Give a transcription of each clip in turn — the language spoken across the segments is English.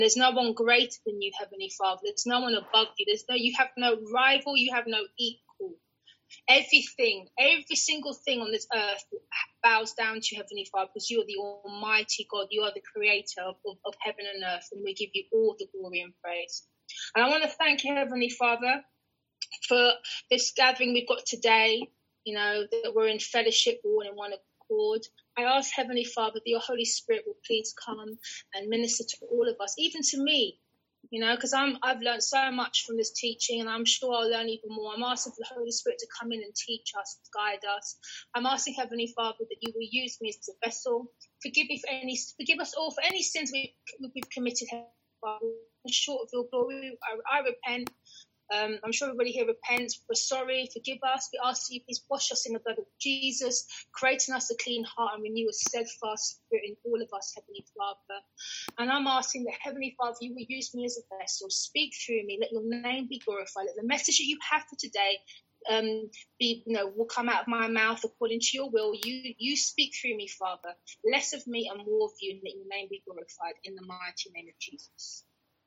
There's no one greater than you, Heavenly Father. There's no one above you. You have no rival. You have no equal. Everything, every single thing on this earth bows down to you, Heavenly Father, because you are the Almighty God. You are the creator of heaven and earth, and we give you all the glory and praise. And I want to thank you, Heavenly Father, for this gathering we've got today, that we're in fellowship, we're all in one accord. I ask, Heavenly Father, that your Holy Spirit will please come and minister to all of us, even to me, because I've learned so much from this teaching, and I'm sure I'll learn even more. I'm asking for the Holy Spirit to come in and teach us, guide us. I'm asking, Heavenly Father, that you will use me as a vessel. Forgive us all for any sins we've committed, Heavenly Father, short of your glory. I repent. I'm sure everybody here repents. We're sorry. Forgive us. We ask that you please wash us in the blood of Jesus, creating us a clean heart and renew a steadfast spirit in all of us, Heavenly Father. And I'm asking that, Heavenly Father, you will use me as a vessel. Speak through me. Let your name be glorified. Let the message that you have for today will come out of my mouth according to your will. You speak through me, Father. Less of me and more of you, and let your name be glorified in the mighty name of Jesus.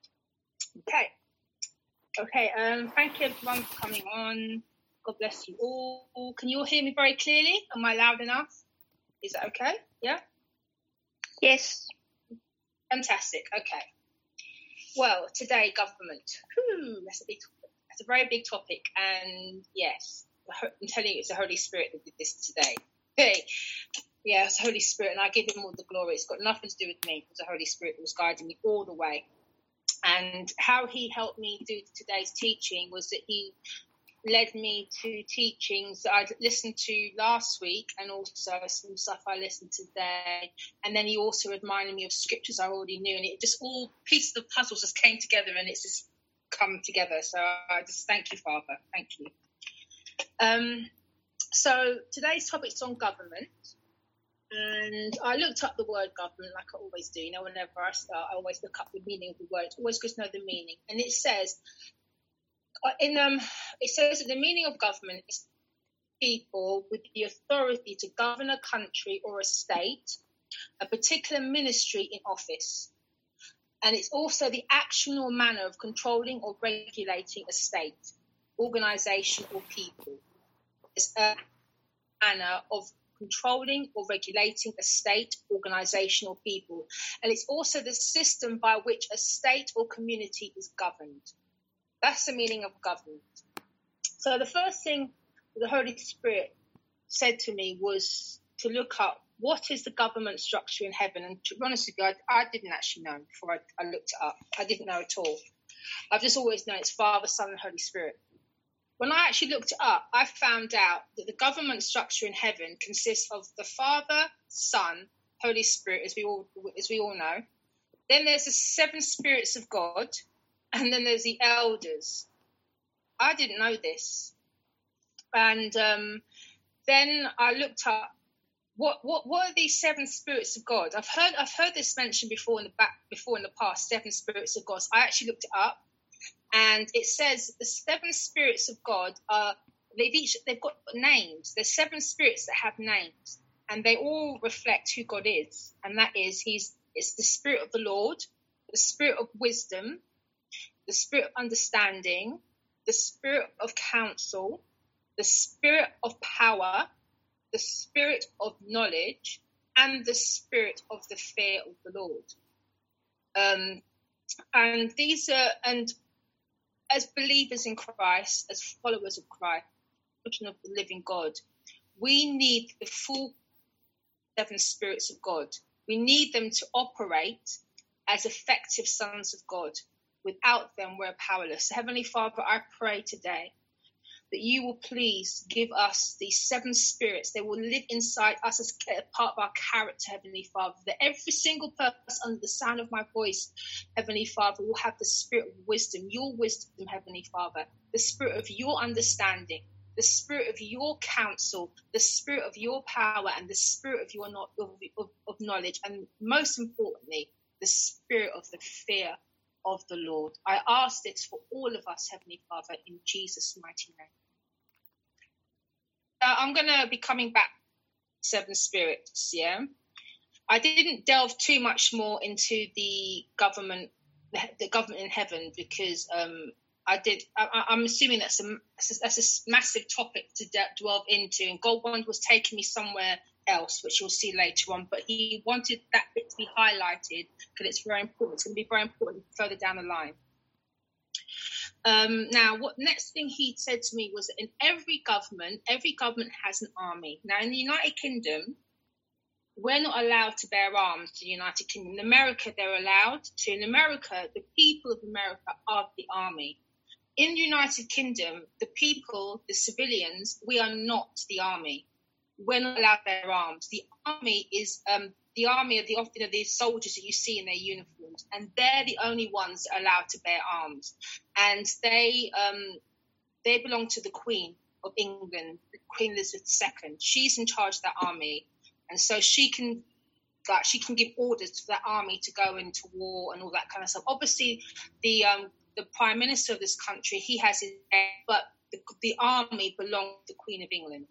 Okay, thank you everyone for coming on. God bless you all. Can you all hear me very clearly? Am I loud enough? Is that okay? Yeah? Yes. Fantastic, okay. Well, today, government. That's a very big topic, and yes, I'm telling you, it's the Holy Spirit that did this today. Hey, yeah, it's the Holy Spirit, and I give him all the glory. It's got nothing to do with me. It's the Holy Spirit that was guiding me all the way. And how he helped me do today's teaching was that he led me to teachings that I'd listened to last week, and also some stuff I listened to today. And then he also reminded me of scriptures I already knew, and it just all pieces of puzzles just came together, and it's just come together. So I just thank you, Father. Thank you. So today's topic's on government. And I looked up the word government like I always do. Whenever I start, I always look up the meaning of the word. It's always good to know the meaning. And it says, that the meaning of government is people with the authority to govern a country or a state, a particular ministry in office. And it's also the action or manner of controlling or regulating a state, organisation, or people. It's a manner of controlling or regulating a state, organisation, or people. And it's also the system by which a state or community is governed. That's the meaning of government. So the first thing the Holy Spirit said to me was to look up what is the government structure in heaven. And to be honest with you, I didn't actually know before I looked it up. I didn't know at all. I've just always known it's Father, Son, and Holy Spirit. When I actually looked it up, I found out that the government structure in heaven consists of the Father, Son, Holy Spirit, as we all know. Then there's the 7 spirits of God, and then there's the elders. I didn't know this, and then I looked up what are these 7 spirits of God. I've heard this mentioned before in the past. 7 spirits of God. So I actually looked it up. And it says the 7 spirits of God they've got names. There's 7 spirits that have names, and they all reflect who God is. And that is, it's the Spirit of the Lord, the Spirit of wisdom, the Spirit of understanding, the Spirit of counsel, the Spirit of power, the Spirit of knowledge, and the Spirit of the fear of the Lord. And these are as believers in Christ, as followers of Christ, children of the living God, we need the full 7 spirits of God. We need them to operate as effective sons of God. Without them, we're powerless. So Heavenly Father, I pray today that you will please give us these 7 spirits. They will live inside us as part of our character, Heavenly Father, that every single person under the sound of my voice, Heavenly Father, will have the spirit of wisdom, your wisdom, Heavenly Father, the spirit of your understanding, the spirit of your counsel, the spirit of your power, and the spirit of your of knowledge, and most importantly, the spirit of the fear of the Lord. I ask this for all of us, Heavenly Father, in Jesus' mighty name. I'm going to be coming back to 7 spirits, yeah? I didn't delve too much more into the government the government in heaven, because I'm assuming that's a massive topic to delve into, and God was taking me somewhere else, which you'll see later on, but he wanted that bit to be highlighted because it's very important. It's going to be very important further down the line. Now, what next thing he said to me was that in every government has an army. Now, in the United Kingdom, we're not allowed to bear arms in the United Kingdom. In America, they're allowed to. In America, the people of America are the army. In the United Kingdom, the people, the civilians, we are not the army. We're not allowed to bear arms. The army is the army of the soldiers that you see in their uniforms, and they're the only ones that are allowed to bear arms. And they belong to the Queen of England, Queen Elizabeth II. She's in charge of that army, and so she can give orders for that army to go into war and all that kind of stuff. Obviously, the Prime Minister of this country, he has his head, but the army belongs to the Queen of England.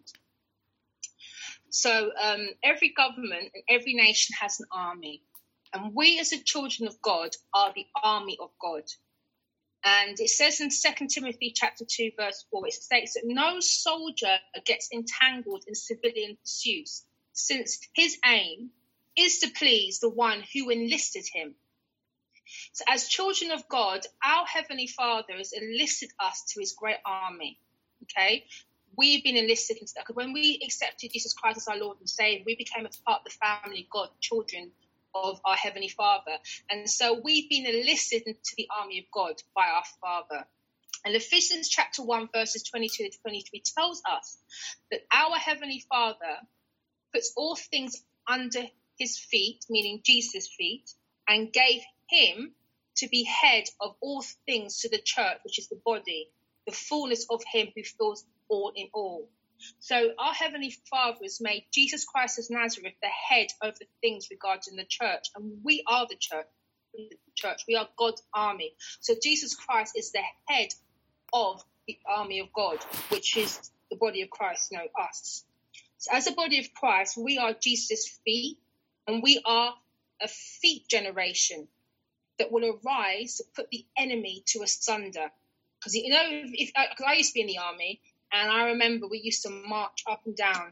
So every government and every nation has an army. And we as the children of God are the army of God. And it says in 2 Timothy chapter 2, verse 4, it states that no soldier gets entangled in civilian pursuits, since his aim is to please the one who enlisted him. So as children of God, our Heavenly Father has enlisted us to his great army. Okay? We've been enlisted into that. Because when we accepted Jesus Christ as our Lord and Savior, we became a part of the family of God, children of our Heavenly Father. And so we've been enlisted into the army of God by our Father. And Ephesians chapter 1, verses 22 to 23 tells us that our Heavenly Father puts all things under his feet, meaning Jesus' feet, and gave him to be head of all things to the church, which is the body, the fullness of him who fills all in all. So our Heavenly Father has made Jesus Christ of Nazareth the head over things regarding the church, and we are the church. We are God's army. So Jesus Christ is the head of the army of God, which is the body of Christ, us. So as a body of Christ, we are Jesus' feet, and we are a feet generation that will arise to put the enemy to asunder. Because I used to be in the army, and I remember we used to march up and down.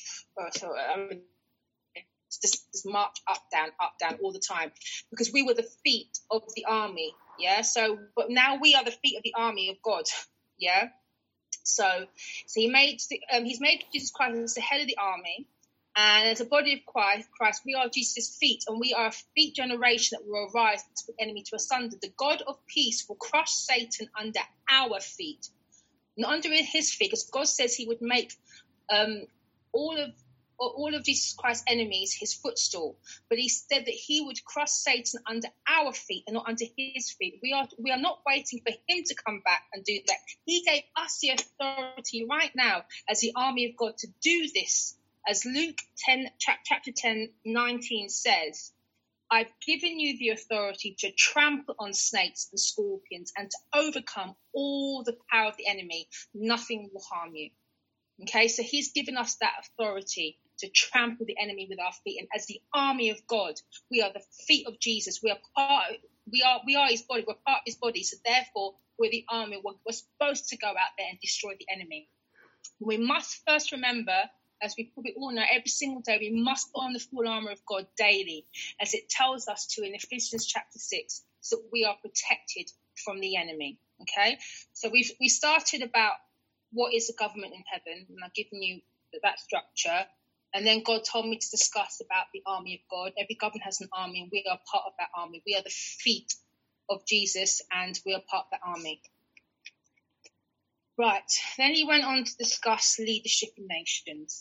Just march up, down all the time, because we were the feet of the army. Yeah. So, but now we are the feet of the army of God. Yeah. So he's made Jesus Christ as the head of the army, and as a body of Christ, we are Jesus' feet, and we are a feet generation that will arise to put the enemy to asunder. The God of peace will crush Satan under our feet. Not under his feet, because God says he would make all of Jesus Christ's enemies his footstool. But he said that he would crush Satan under our feet and not under his feet. We are not waiting for him to come back and do that. He gave us the authority right now as the army of God to do this. As Luke 10, chapter 10, 19 says, I've given you the authority to trample on snakes and scorpions and to overcome all the power of the enemy. Nothing will harm you. Okay, so he's given us that authority to trample the enemy with our feet. And as the army of God, we are the feet of Jesus. We are his body. We're part of his body. So therefore, we're the army. We're supposed to go out there and destroy the enemy. We must first remember, as we probably all know, every single day, we must put on the full armour of God daily, as it tells us to in Ephesians chapter 6, so that we are protected from the enemy. Okay, so we started about what is the government in heaven, and I've given you that structure, and then God told me to discuss about the army of God. Every government has an army, and we are part of that army. We are the feet of Jesus, and we are part of that army. Right, then he went on to discuss leadership in nations.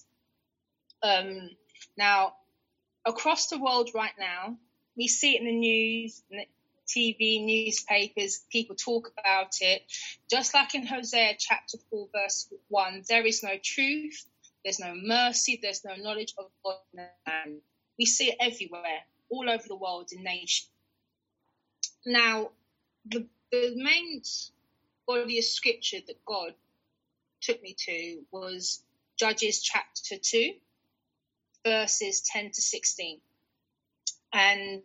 Now, across the world right now, we see it in the news, in the TV, newspapers, people talk about it. Just like in Hosea chapter 4, verse 1, there is no truth, there's no mercy, there's no knowledge of God in the land. We see it everywhere, all over the world, in nations. Now, the main body of scripture that God took me to was Judges chapter 2, verses 10 to 16. And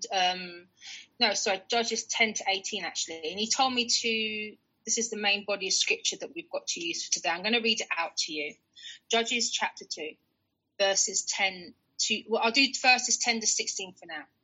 Judges 10 to 18 actually. And he told me this is the main body of scripture that we've got to use for today. I'm going to read it out to you. Judges chapter 2, verses 10 to, well, I'll do verses 10 to 16 for now.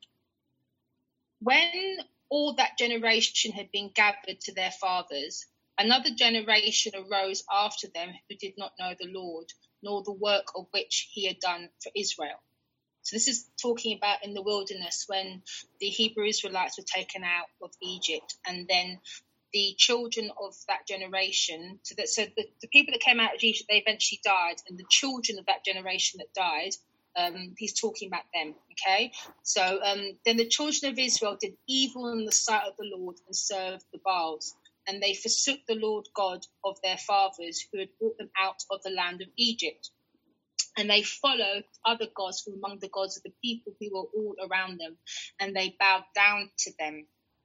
When all that generation had been gathered to their fathers, another generation arose after them who did not know the Lord, nor the work of which he had done for Israel. So this is talking about in the wilderness when the Hebrew Israelites were taken out of Egypt, and then the children of that generation, so the people that came out of Egypt, they eventually died, and the children of that generation that died, he's talking about them, okay? So then the children of Israel did evil in the sight of the Lord and served the Baals, and they forsook the Lord God of their fathers who had brought them out of the land of Egypt. And they followed other gods from among the gods of the people who were all around them, and they bowed down to them.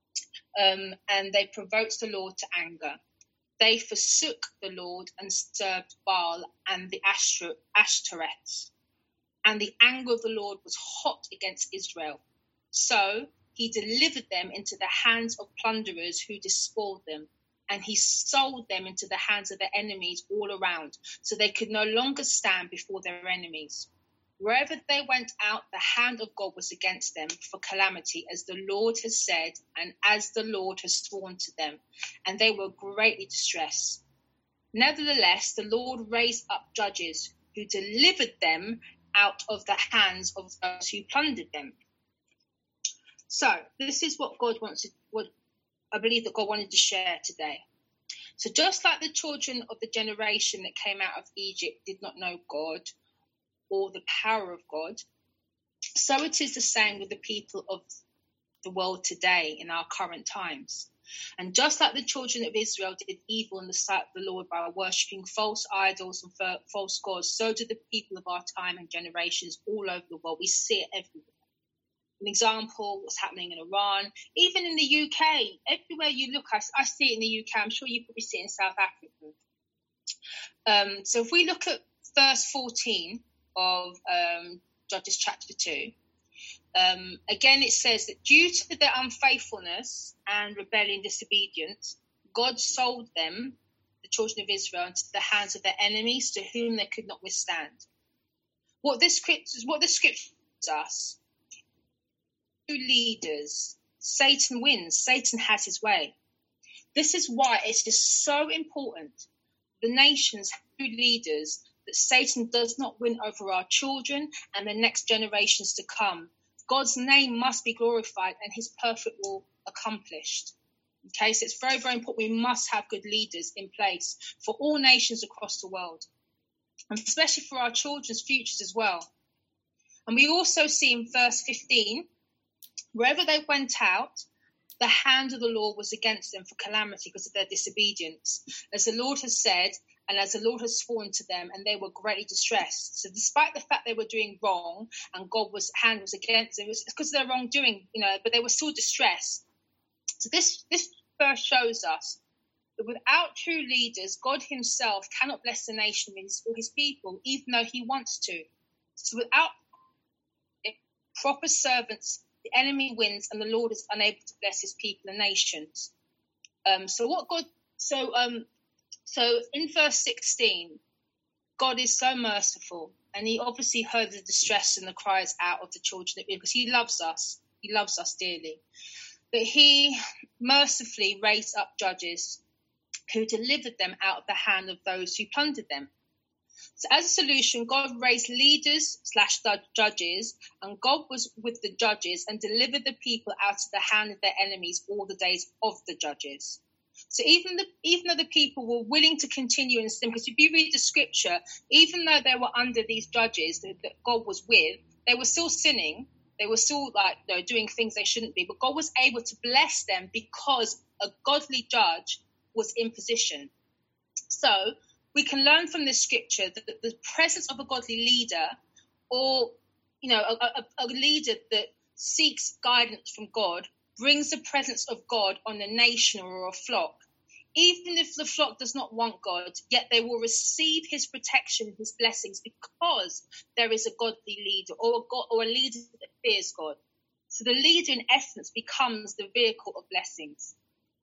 And they provoked the Lord to anger. They forsook the Lord and served Baal and the Ashtoreths. And the anger of the Lord was hot against Israel. So he delivered them into the hands of plunderers who despoiled them. And he sold them into the hands of their enemies all around, so they could no longer stand before their enemies. Wherever they went out, the hand of God was against them for calamity, as the Lord has said, and as the Lord has sworn to them, and they were greatly distressed. Nevertheless, the Lord raised up judges who delivered them out of the hands of those who plundered them. So this is what God wants to, what I believe that God wanted to share today. So just like the children of the generation that came out of Egypt did not know God or the power of God, so it is the same with the people of the world today in our current times. And just like the children of Israel did evil in the sight of the Lord by worshipping false idols and false gods, so do the people of our time and generations all over the world. We see it everywhere. An example, what's happening in Iran, even in the UK, everywhere you look, I see it in the UK. I'm sure you probably see it in South Africa. So if we look at verse 14 of Judges chapter 2, again it says that due to their unfaithfulness and rebellion, disobedience, God sold them, the children of Israel, into the hands of their enemies to whom they could not withstand. What this scripture tells us, leaders, Satan wins. Satan has his way. This is why it is so important the nations have leaders, that Satan does not win over our children and the next generations to come. God's name must be glorified and his perfect will accomplished. Okay, so it's very, very important. We must have good leaders in place for all nations across the world, and especially for our children's futures as well. And we also see in verse 15, wherever they went out, the hand of the Lord was against them for calamity because of their disobedience, as the Lord has said, and as the Lord has sworn to them, and they were greatly distressed. So despite the fact they were doing wrong and God's hand was against them, it was because of their wrongdoing, but they were still distressed. So this verse shows us that without true leaders, God himself cannot bless the nation or his people, even though he wants to. So without proper servants, the enemy wins, and the Lord is unable to bless his people and nations. So in verse 16, God is so merciful, and he obviously heard the distress and the cries out of the children of Israel, because he loves us. He loves us dearly. But he mercifully raised up judges who delivered them out of the hand of those who plundered them. So as a solution, God raised leaders / judges, and God was with the judges and delivered the people out of the hand of their enemies all the days of the judges. So even though the people were willing to continue in sin, because if you read the scripture, even though they were under these judges that God was with, they were still sinning. They were still doing things they shouldn't be. But God was able to bless them because a godly judge was in position. So we can learn from this scripture that the presence of a godly leader, or a leader that seeks guidance from God, brings the presence of God on a nation or a flock. Even if the flock does not want God, yet they will receive his protection, his blessings, because there is a godly leader or a leader that fears God. So the leader, in essence, becomes the vehicle of blessings.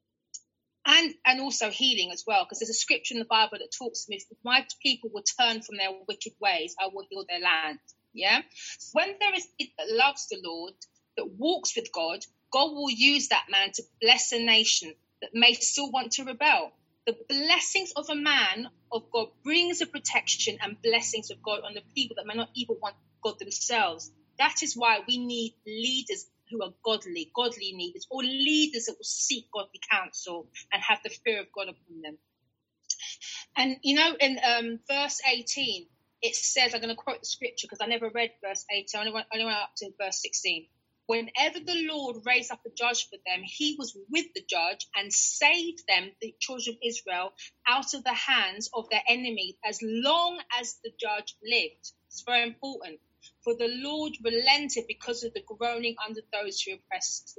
And also healing as well, because there's a scripture in the Bible that talks to me, if my people will turn from their wicked ways, I will heal their land. Yeah. So when there is it that loves the Lord, that walks with God, God will use that man to bless a nation that may still want to rebel. The blessings of a man of God brings a protection and blessings of God on the people that may not even want God themselves. That is why we need leaders who are godly leaders, or leaders that will seek godly counsel and have the fear of God upon them. And, in verse 18, it says, I'm going to quote the scripture because I never read verse 18, I only went up to verse 16. Whenever the Lord raised up a judge for them, he was with the judge and saved them, the children of Israel, out of the hands of their enemies as long as the judge lived. It's very important. For the Lord relented because of the groaning under those who oppressed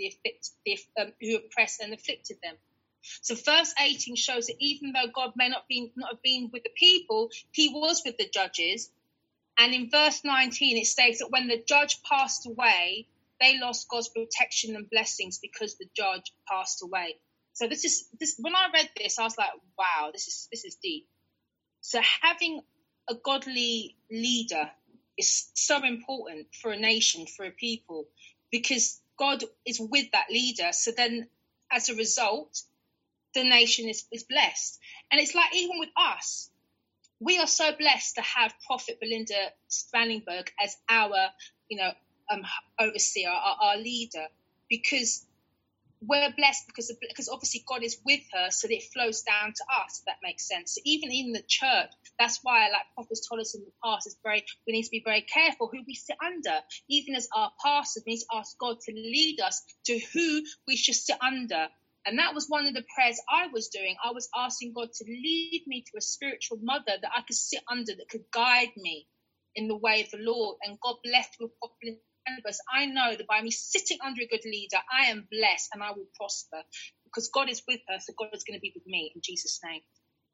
and afflicted them. So verse 18 shows that even though God may not have been with the people, he was with the judges. And in verse 19, it states that when the judge passed away, they lost God's protection and blessings because the judge passed away. So this when I read this, I was like, wow, this is deep. So having a godly leader is so important for a nation, for a people, because God is with that leader. So then as a result, the nation is blessed. And it's like, even with us, we are so blessed to have Prophet Belinda Spanningberg as our, overseer, our leader, because we're blessed because obviously God is with her, so that it flows down to us, if that makes sense. So even in the church, that's why, like prophets told us in the past, we need to be very careful who we sit under. Even as our pastors, we need to ask God to lead us to who we should sit under. And that was one of the prayers I was doing. I was asking God to lead me to a spiritual mother that I could sit under, that could guide me in the way of the Lord. And God blessed with Prophet. I know that by me sitting under a good leader, I am blessed and I will prosper, because God is with her, so God is going to be with me in Jesus' name.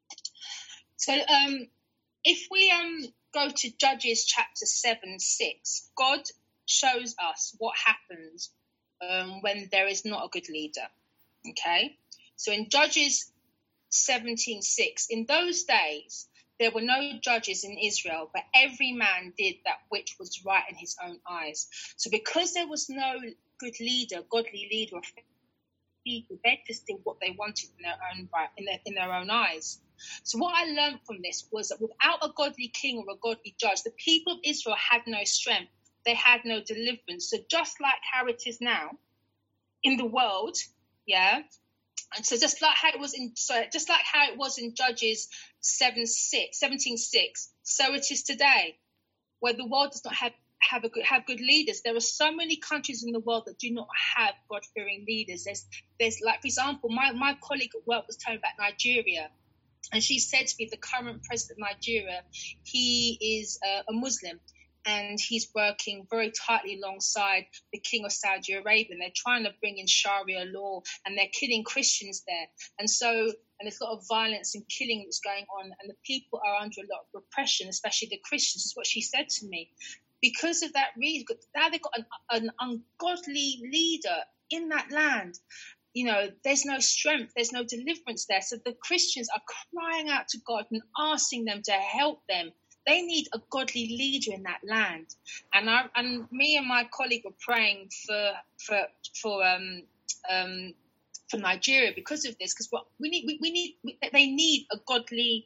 So if we go to Judges chapter 7:6, God shows us what happens when there is not a good leader. Okay, so in Judges 17:6, in those days there were no judges in Israel, but every man did that which was right in his own eyes. So because there was no good leader, godly leader, people, they just did what they wanted in their own right, in their own eyes. So what I learned from this was that without a godly king or a godly judge, the people of Israel had no strength. They had no deliverance. So just like how it is now in the world, yeah. And so just like how it was in Judges 17:6, so it is today, where the world does not have good leaders. There are so many countries in the world that do not have God-fearing leaders. There's like, for example, my colleague at work was telling about Nigeria, and she said to me, the current president of Nigeria, he is a Muslim, and he's working very tightly alongside the king of Saudi Arabia. And they're trying to bring in Sharia law, and they're killing Christians there. And there's a lot of violence and killing that's going on, and the people are under a lot of repression, especially the Christians, is what she said to me. Because of that reason, now they've got an ungodly leader in that land. There's no strength, there's no deliverance there. So the Christians are crying out to God and asking them to help them. They need a godly leader in that land. And me and my colleague were praying for Nigeria because of this, because they need a godly.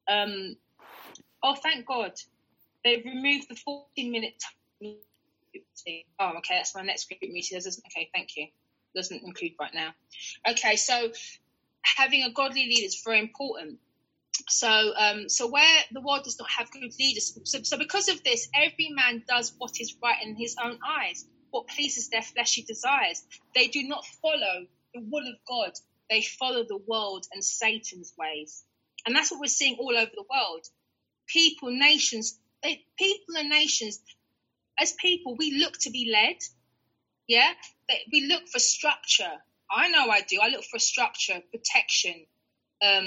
Thank God, they've removed the 14-minute time. Oh, okay, that's my next group meeting. Okay, thank you. Doesn't include right now. Okay, so having a godly leader is very important. So where the world does not have good leaders, so because of this, every man does what is right in his own eyes, what pleases their fleshy desires. They do not follow the will of God. They follow the world and Satan's ways. And that's what we're seeing all over the world. People and nations, as people, we look to be led. Yeah, we look for structure. I know I do. I look for structure, protection.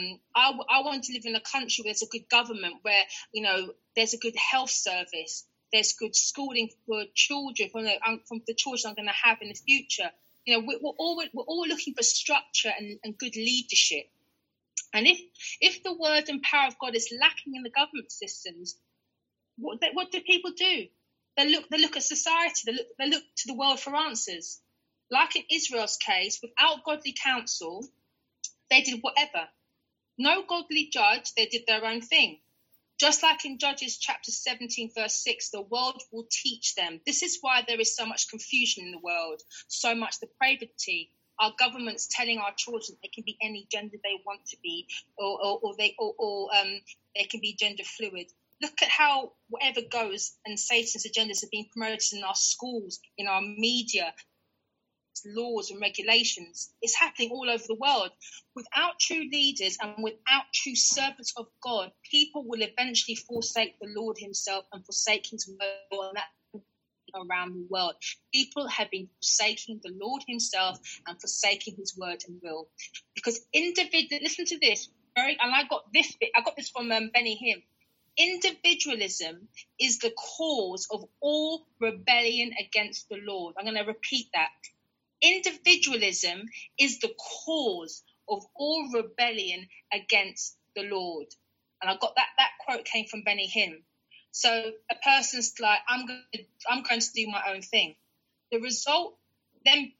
I want to live in a country where there's a good government, where there's a good health service, There's good schooling for children, from the children I'm going to have in the future. You know, we're all looking for structure and good leadership. And if the word and power of God is lacking in the government systems, what do people do? They look at society. They look to the world for answers. Like in Israel's case, without godly counsel, they did whatever. No godly judge, they did their own thing. Just like in Judges chapter 17, verse 6, the world will teach them. This is why there is so much confusion in the world, so much depravity. Our government's telling our children they can be any gender they want to be, or they can be gender fluid. Look at how whatever goes and Satan's agendas are being promoted in our schools, in our media, laws and regulations. It's happening all over the world. Without true leaders and without true servants of God, people will eventually forsake the Lord himself and forsake his will, and that around the world. People have been forsaking the Lord himself and forsaking his word and will. Because listen to this, and I got this from Benny Hinn. Individualism is the cause of all rebellion against the Lord. I'm going to repeat that. Individualism is the cause of all rebellion against the Lord. And I got that quote came from Benny Hinn. So a person's like, I'm going to do my own thing. The result then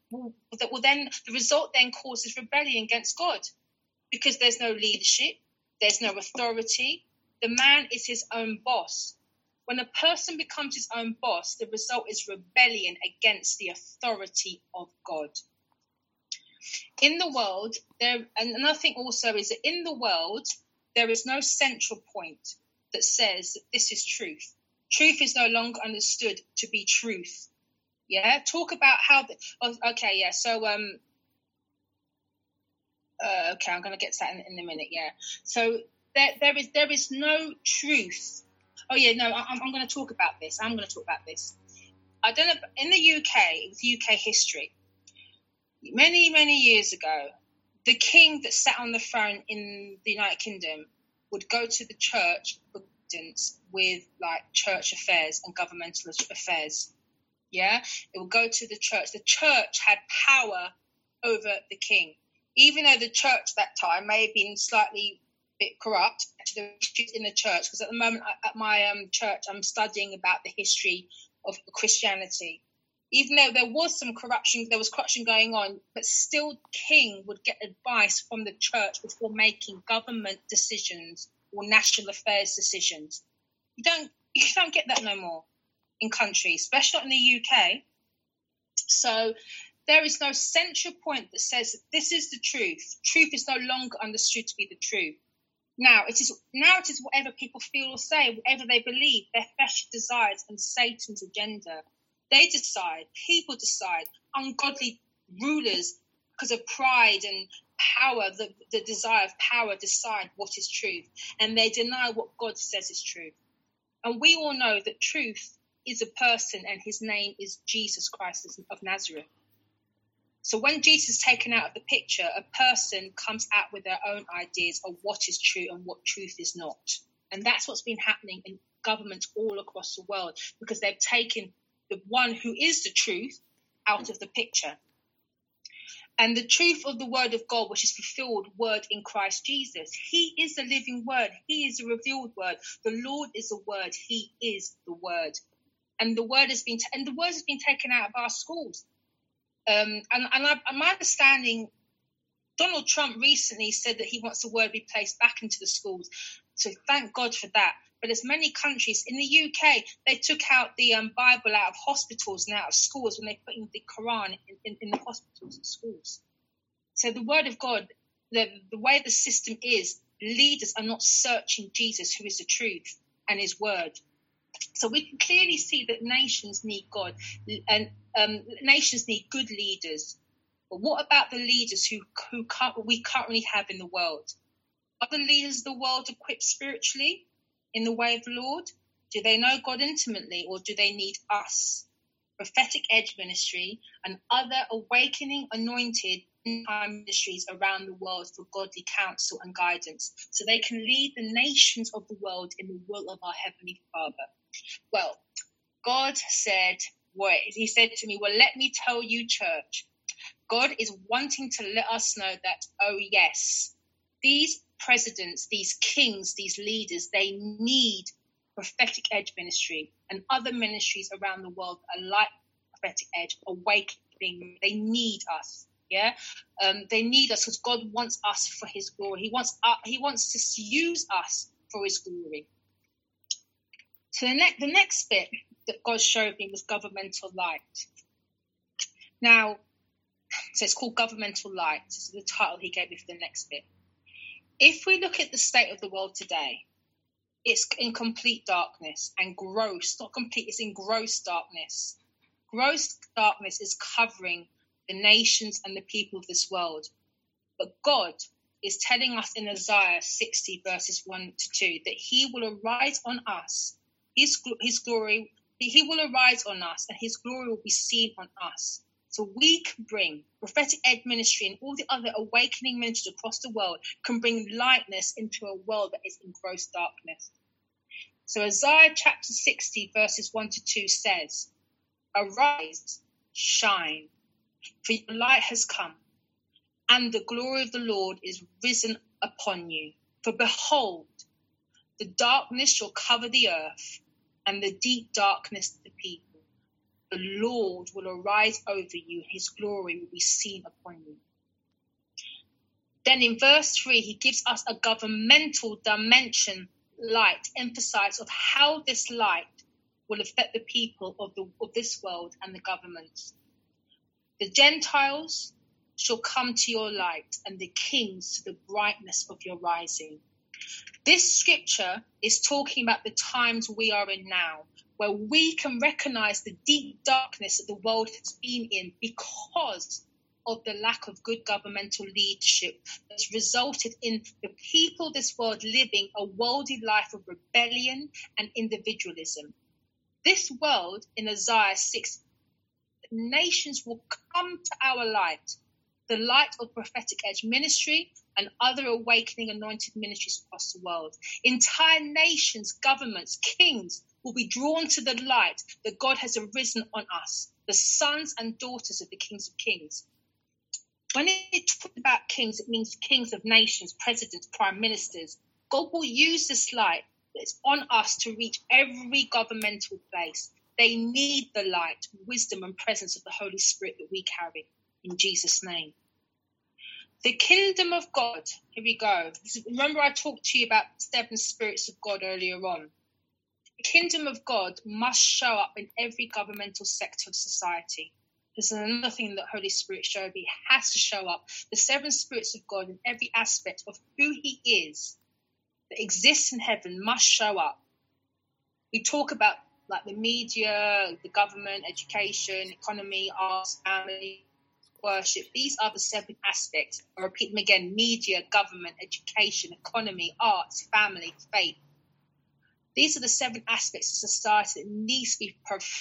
causes rebellion against God, because there's no leadership, there's no authority. The man is his own boss. When a person becomes his own boss, the result is rebellion against the authority of God. In the world, and another thing also is that in the world, there is no central point that says that this is truth. Truth is no longer understood to be truth. Yeah, talk about how. Okay, yeah. So okay, I'm going to get to that in a minute. Yeah. So there is no truth. Oh yeah, no, I'm going to talk about this. I don't know. In the UK, it was UK history. Many, many years ago, the king that sat on the throne in the United Kingdom would go to the church for guidance with like church affairs and governmental affairs. Yeah, it would go to the church. The church had power over the king, even though the church that time may have been slightly bit corrupt to the issues in the church. Because at the moment at my church, I'm studying about the history of Christianity. Even though there was corruption going on, but still the king would get advice from the church before making government decisions or national affairs decisions. You don't get that no more in countries, especially not in the UK. So there is no central point that says that this is the truth. Truth is no longer understood to be the truth. Now it is whatever people feel or say, whatever they believe, their flesh desires and Satan's agenda. They decide, people decide, ungodly rulers, because of pride and power, the desire of power, decide what is truth. And they deny what God says is truth. And we all know that truth is a person, and his name is Jesus Christ of Nazareth. So when Jesus is taken out of the picture, a person comes out with their own ideas of what is true and what truth is not. And that's what's been happening in governments all across the world, because they've taken the one who is the truth out of the picture. And the truth of the word of God, which is fulfilled word in Christ Jesus. He is the living word. He is the revealed word. The Lord is the word. He is the word. And the word has been taken out of our schools. And my understanding, Donald Trump recently said that he wants the word to be placed back into the schools. So thank God for that. But there's many countries, in the UK, they took out the Bible out of hospitals and out of schools when they put in the Quran in the hospitals and schools. So the word of God, the way the system is, leaders are not searching Jesus, who is the truth, and his word. So we can clearly see that nations need God, and nations need good leaders. But what about the leaders who we currently have in the world? Are the leaders of the world equipped spiritually in the way of the Lord? Do they know God intimately, or do they need us? Prophetic Edge Ministry and other awakening anointed ministries around the world for godly counsel and guidance, so they can lead the nations of the world in the will of our Heavenly Father. Well, God said, he said to me, well, let me tell you, church, God is wanting to let us know that, oh yes, these presidents, these kings, these leaders, they need Prophetic Edge ministry and other ministries around the world are like Prophetic Edge, awakening. They need us. Yeah, they need us because God wants us for His glory. He wants to use us for His glory. So the next bit that God showed me was governmental light. Now, so it's called governmental light. This is the title He gave me for the next bit. If we look at the state of the world today, it's in complete darkness and gross, not complete, it's in gross darkness. Gross darkness is covering the nations and the people of this world. But God is telling us in Isaiah 60 verses 1 to 2 that He will arise on us, His glory, He will arise on us and His glory will be seen on us. So we can bring Prophetic Ed ministry and all the other awakening ministries across the world can bring lightness into a world that is in gross darkness. So Isaiah chapter 60 verses 1 to 2 says, arise, shine, for your light has come, and the glory of the Lord is risen upon you. For behold, the darkness shall cover the earth, and the deep darkness the people. The Lord will arise over you, and His glory will be seen upon you. Then in verse 3, He gives us a governmental dimension light, emphasize of how this light will affect the people of this world and the governments. The Gentiles shall come to your light, and the kings to the brightness of your rising. This scripture is talking about the times we are in now, where we can recognize the deep darkness that the world has been in because of the lack of good governmental leadership that's resulted in the people of this world living a worldly life of rebellion and individualism. This world, in Isaiah 6, nations will come to our light, the light of Prophetic Edge ministry and other awakening anointed ministries across the world. Entire nations, governments, kings will be drawn to the light that God has arisen on us, the sons and daughters of the kings of kings. When it talks about kings, it means kings of nations, presidents, prime ministers. God will use this light that's on us to reach every governmental place. They need the light, wisdom and presence of the Holy Spirit that we carry in Jesus' name. The kingdom of God, here we go. Remember I talked to you about 7 spirits of God earlier on. The kingdom of God must show up in every governmental sector of society. This is another thing that Holy Spirit showed me. It has to show up. The 7 spirits of God in every aspect of who He is that exists in heaven must show up. We talk about like the media, the government, education, economy, arts, family, worship. These are the 7 aspects. I'll repeat them again: media, government, education, economy, arts, family, faith. These are the 7 aspects of society that needs to be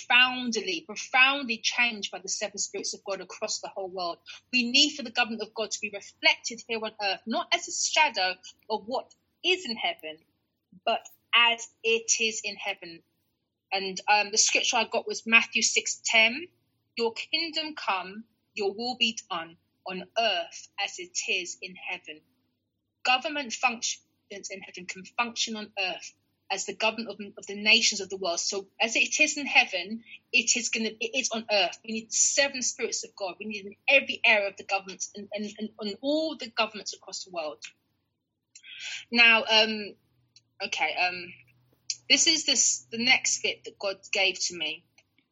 profoundly changed by the 7 spirits of God across the whole world. We need for the government of God to be reflected here on earth, not as a shadow of what is in heaven, but as it is in heaven. And the scripture I got was Matthew 6:10. Your kingdom come, your will be done on earth as it is in heaven. Government functions in heaven can function on earth as the government of the nations of the world. So as it is in heaven, it is on earth. We need 7 spirits of God. We need in every area of the government and on all the governments across the world. Now, this is the next bit that God gave to me.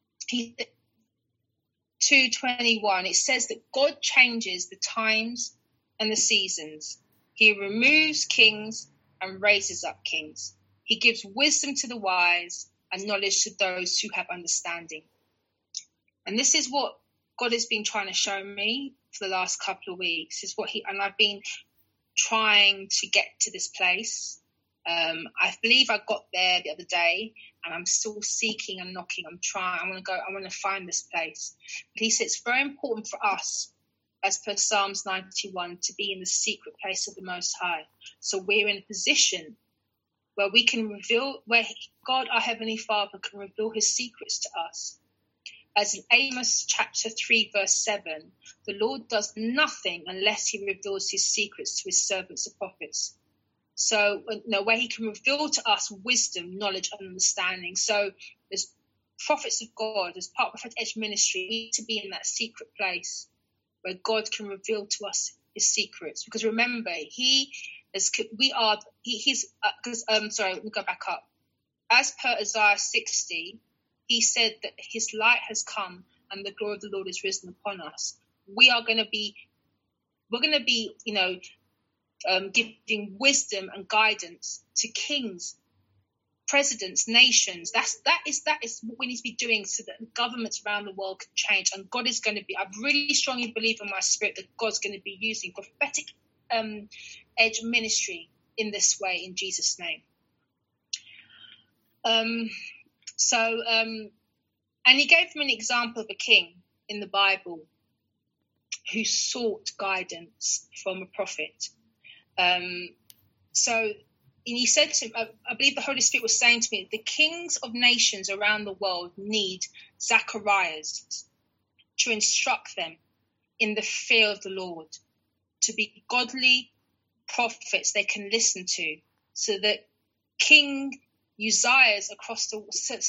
2:21, it says that God changes the times and the seasons. He removes kings and raises up kings. He gives wisdom to the wise and knowledge to those who have understanding. And this is what God has been trying to show me for the last couple of weeks. And I've been trying to get to this place. I believe I got there the other day, and I'm still seeking and knocking. I want to find this place. But He said it's very important for us, as per Psalms 91, to be in the secret place of the Most High. So we're in a position where we can reveal, where God, our Heavenly Father, can reveal his secrets to us. As in Amos chapter 3, verse 7, the Lord does nothing unless he reveals his secrets to his servants, the prophets. So, where he can reveal to us wisdom, knowledge, and understanding. So, as prophets of God, as part of Prophetic Edge ministry, we need to be in that secret place where God can reveal to us his secrets. Because remember, let me go back up. As per Isaiah 60, he said that his light has come and the glory of the Lord is risen upon us. We're going to be, giving wisdom and guidance to kings, presidents, nations. That is what we need to be doing so that governments around the world can change. And God is going to be, I really strongly believe in my spirit that God's going to be using Prophetic Edge ministry in this way, in Jesus' name. And he gave them an example of a king in the Bible who sought guidance from a prophet. And he said to him, I believe the Holy Spirit was saying to me, the kings of nations around the world need Zacharias to instruct them in the fear of the Lord, to be godly prophets they can listen to, so that King Uzziahs across the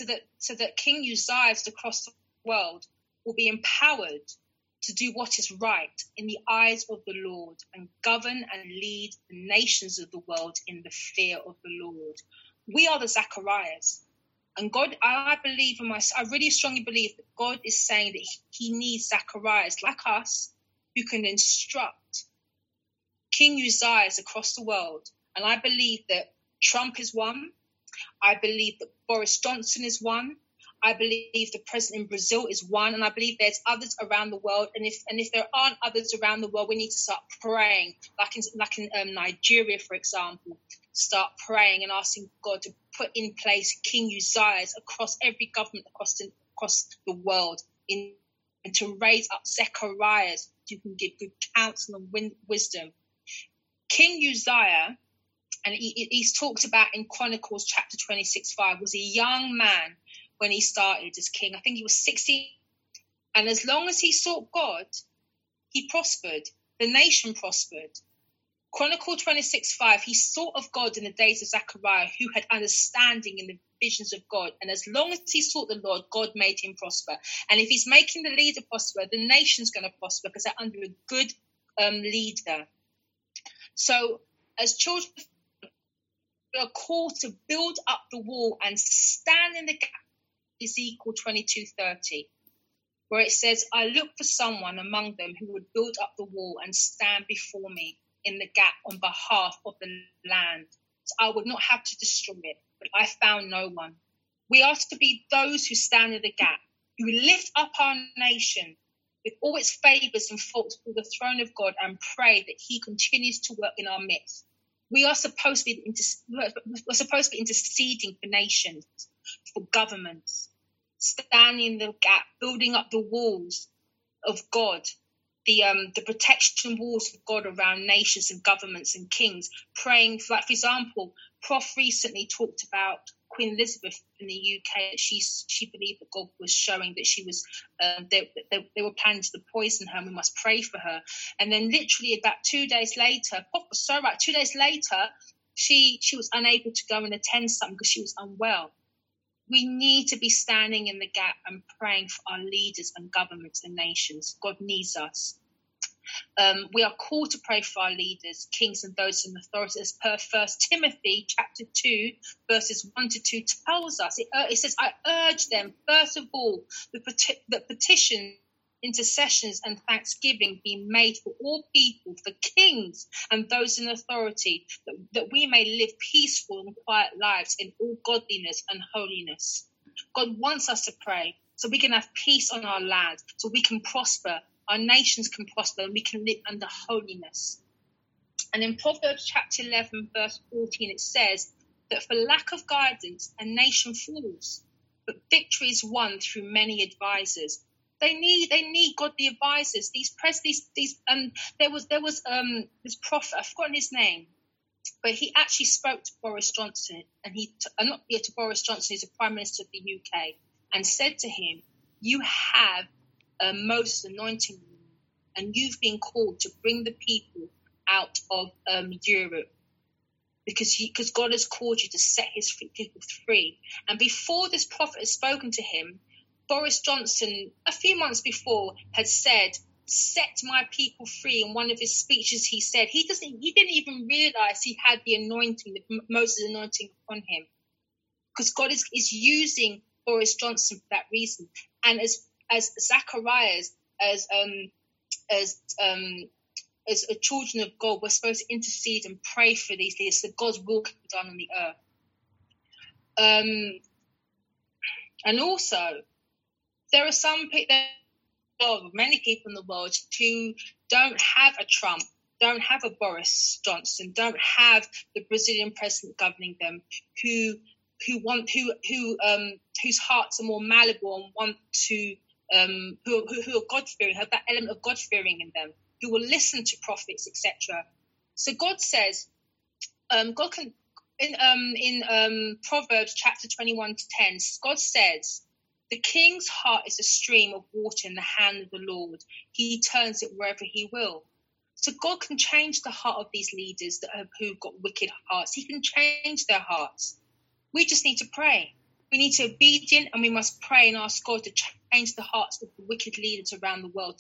world will be empowered to do what is right in the eyes of the Lord and govern and lead the nations of the world in the fear of the Lord. We are the Zacharias. And God, I really strongly believe that God is saying that he needs Zacharias like us who can instruct King Uzziahs across the world. And I believe that Trump is one. I believe that Boris Johnson is one. I believe the president in Brazil is one, and I believe there's others around the world. And if there aren't others around the world, we need to start praying, like in Nigeria, for example. Start praying and asking God to put in place King Uzziahs across every government across the world, and to raise up Zechariahs who can give good counsel and wisdom. King Uzziah, and he's talked about in Chronicles chapter 26:5, was a young man when he started as king. I think he was 16. And as long as he sought God, he prospered. The nation prospered. Chronicles 26:5, he sought of God in the days of Zechariah, who had understanding in the visions of God. And as long as he sought the Lord, God made him prosper. And if he's making the leader prosper, the nation's going to prosper because they're under a good leader. So as children, we are called to build up the wall and stand in the gap. Ezekiel 22:30, where it says, I look for someone among them who would build up the wall and stand before me in the gap on behalf of the land. So I would not have to destroy it, but I found no one. We are to be those who stand in the gap, who lift up our nation with all its favours and faults before the throne of God and pray that he continues to work in our midst. We are supposed to be interceding for nations, for governments, standing in the gap, building up the walls of God, the protection walls of God around nations and governments and kings, praying for example, Prof recently talked about Queen Elizabeth in the UK. She believed that God was showing that she was they were planning to poison her and we must pray for her. And then literally about 2 days later, Prof was so right, 2 days later, she was unable to go and attend something because she was unwell. We need to be standing in the gap and praying for our leaders and governments and nations. God needs us. We are called to pray for our leaders, kings and those in authority, as per 1 Timothy chapter 2, verses 1-2 tells us. It says, I urge them, first of all, that petitions, intercessions and thanksgiving be made for all people, for kings and those in authority, that we may live peaceful and quiet lives in all godliness and holiness. God wants us to pray so we can have peace on our land, so we can prosper, our nations can prosper, and we can live under holiness. And in Proverbs chapter 11, verse 14, it says that for lack of guidance, a nation falls, but victory is won through many advisors. They need godly advisors. There was this prophet, I've forgotten his name. But he actually spoke to Boris Johnson, and to Boris Johnson, who's the Prime Minister of the UK, and said to him, "You have Moses' anointing, and you've been called to bring the people out of Europe, because God has called you to set his people free." And before this prophet had spoken to him, Boris Johnson, a few months before, had said, "Set my people free." In one of his speeches, he said he didn't even realize he had the anointing, the Moses anointing upon him, because God is using Boris Johnson for that reason. And as Zacharias, as children of God, we're supposed to intercede and pray for these leaders so God's will can be done on the earth. And also, there are many people in the world who don't have a Trump, don't have a Boris Johnson, don't have the Brazilian president governing them, whose hearts are more malleable and want to, who are God-fearing, have that element of God-fearing in them, who will listen to prophets, etc. So God says, God can, in Proverbs chapter 21:10, God says, "The king's heart is a stream of water in the hand of the Lord. He turns it wherever he will." So God can change the heart of these leaders who've got wicked hearts. He can change their hearts. We just need to pray. We need to be obedient, and we must pray and ask God to change the hearts of the wicked leaders around the world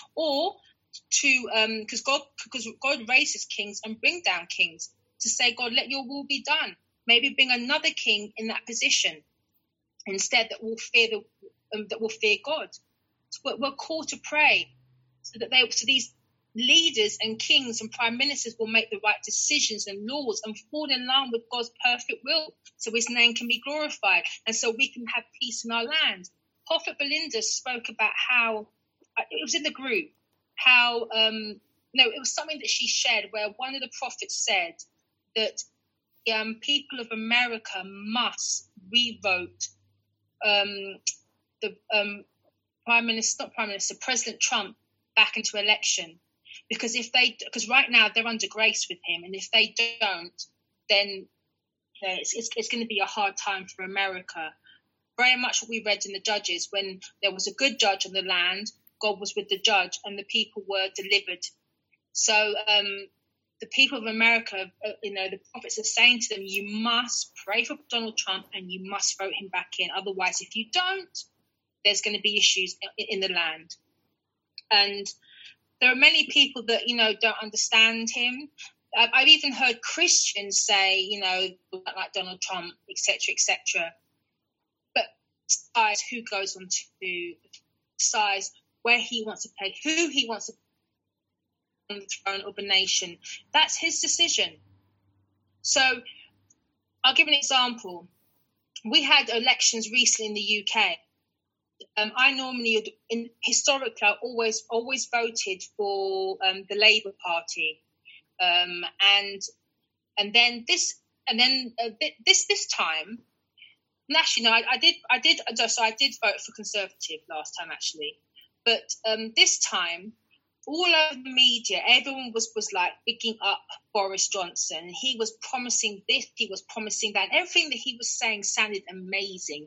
because God raises kings and bring down kings to say, "God, let your will be done." Maybe bring another king in that position instead that will fear God. So we're called to pray so these leaders and kings and prime ministers will make the right decisions and laws and fall in line with God's perfect will, so his name can be glorified and so we can have peace in our land. Prophet Belinda spoke about how it was in the group, how it was something that she shared where one of the prophets said that people of America must revote President Trump back into election, because right now they're under grace with him, and if they don't, then it's going to be a hard time for America. Very much what we read in the Judges, when there was a good judge on the land, God was with the judge, and the people were delivered. So the people of America, the prophets are saying to them, you must pray for Donald Trump and you must vote him back in. Otherwise, if you don't, there's going to be issues in the land. And there are many people that, don't understand him. I've even heard Christians say, like Donald Trump, etc., etc. But decides who goes on to decide where he wants to play, who he wants to on the throne of a nation. That's his decision. So I'll give an example. We had elections recently in the UK. I normally, historically, I always voted for the Labour Party, and then this time. And actually, no, I did vote for Conservative last time, actually, but this time, all over the media, everyone was like bigging up Boris Johnson. He was promising this, he was promising that. Everything that he was saying sounded amazing.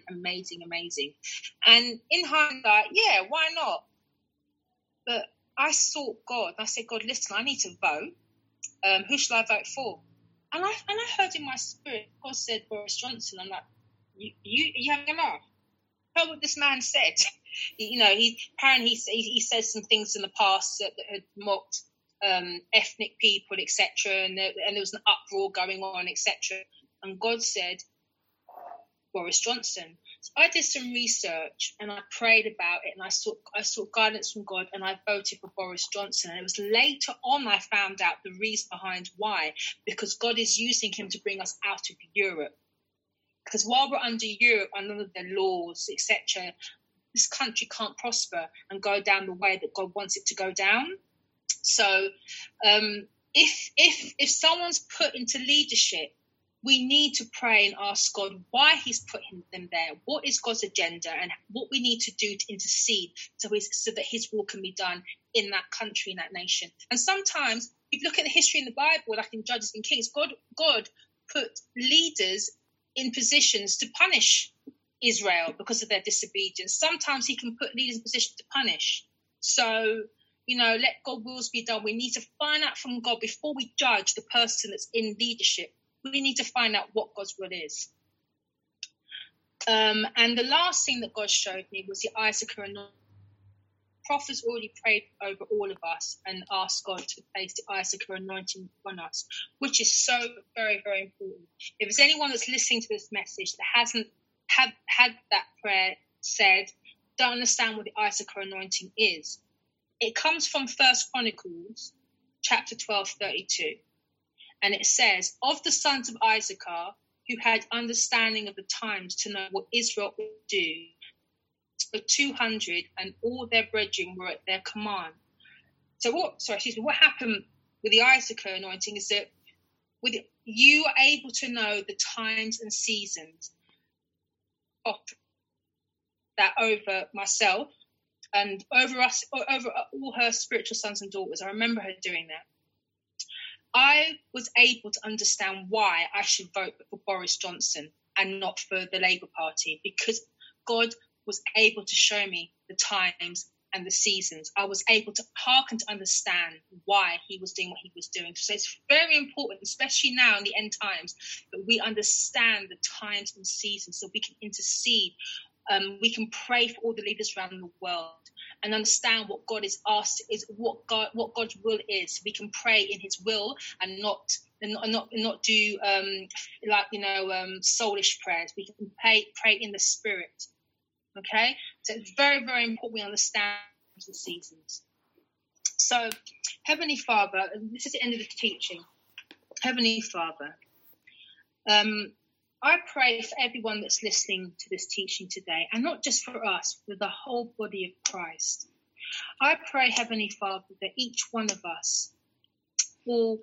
And in hindsight, yeah, why not? But I sought God. I said, God, listen, I need to vote. Who shall I vote for? And I heard in my spirit, God said Boris Johnson. I'm like, you having a laugh? Heard what this man said. He said some things in the past that had mocked ethnic people, etc., and there was an uproar going on, etc. And God said, Boris Johnson. So I did some research and I prayed about it, and I sought guidance from God, and I voted for Boris Johnson. And it was later on I found out the reason behind why, because God is using him to bring us out of Europe. Because while we're under Europe, under their laws, etc., this country can't prosper and go down the way that God wants it to go down. So if someone's put into leadership, we need to pray and ask God why he's putting them there. What is God's agenda, and what we need to do to intercede so that his will can be done in that country, in that nation. And sometimes if you look at the history in the Bible, like in Judges and Kings, God put leaders in positions to punish Israel because of their disobedience. Sometimes he can put leaders in positions to punish. So, let God's wills be done. We need to find out from God before we judge the person that's in leadership. We need to find out what God's will is. And the last thing that God showed me was the Issachar anointing. Prophets already prayed over all of us and asked God to place the Issachar anointing on us, which is so very, very important. If there's anyone that's listening to this message that hasn't had that prayer said, don't understand what the Issachar anointing is, it comes from 1 Chronicles chapter 12:32, and it says, of the sons of Issachar who had understanding of the times to know what Israel would do, for 200, and all their brethren were at their command. So what happened with the Issachar anointing is that you are able to know the times and seasons of that over myself and over us, over all her spiritual sons and daughters. I remember her doing that. I was able to understand why I should vote for Boris Johnson and not for the Labour Party, because God was able to show me the times and the seasons. I was able to hearken to understand why he was doing what he was doing. So it's very important, especially now in the end times, that we understand the times and seasons so we can intercede. We can pray for all the leaders around the world and understand what God is asked, is what God's will is. We can pray in his will and not do soulish prayers. We can pray in the spirit. Okay, so it's very, very important we understand the seasons. So, Heavenly Father, and this is the end of the teaching. Heavenly Father, I pray for everyone that's listening to this teaching today, and not just for us, for the whole body of Christ. I pray, Heavenly Father, that each one of us will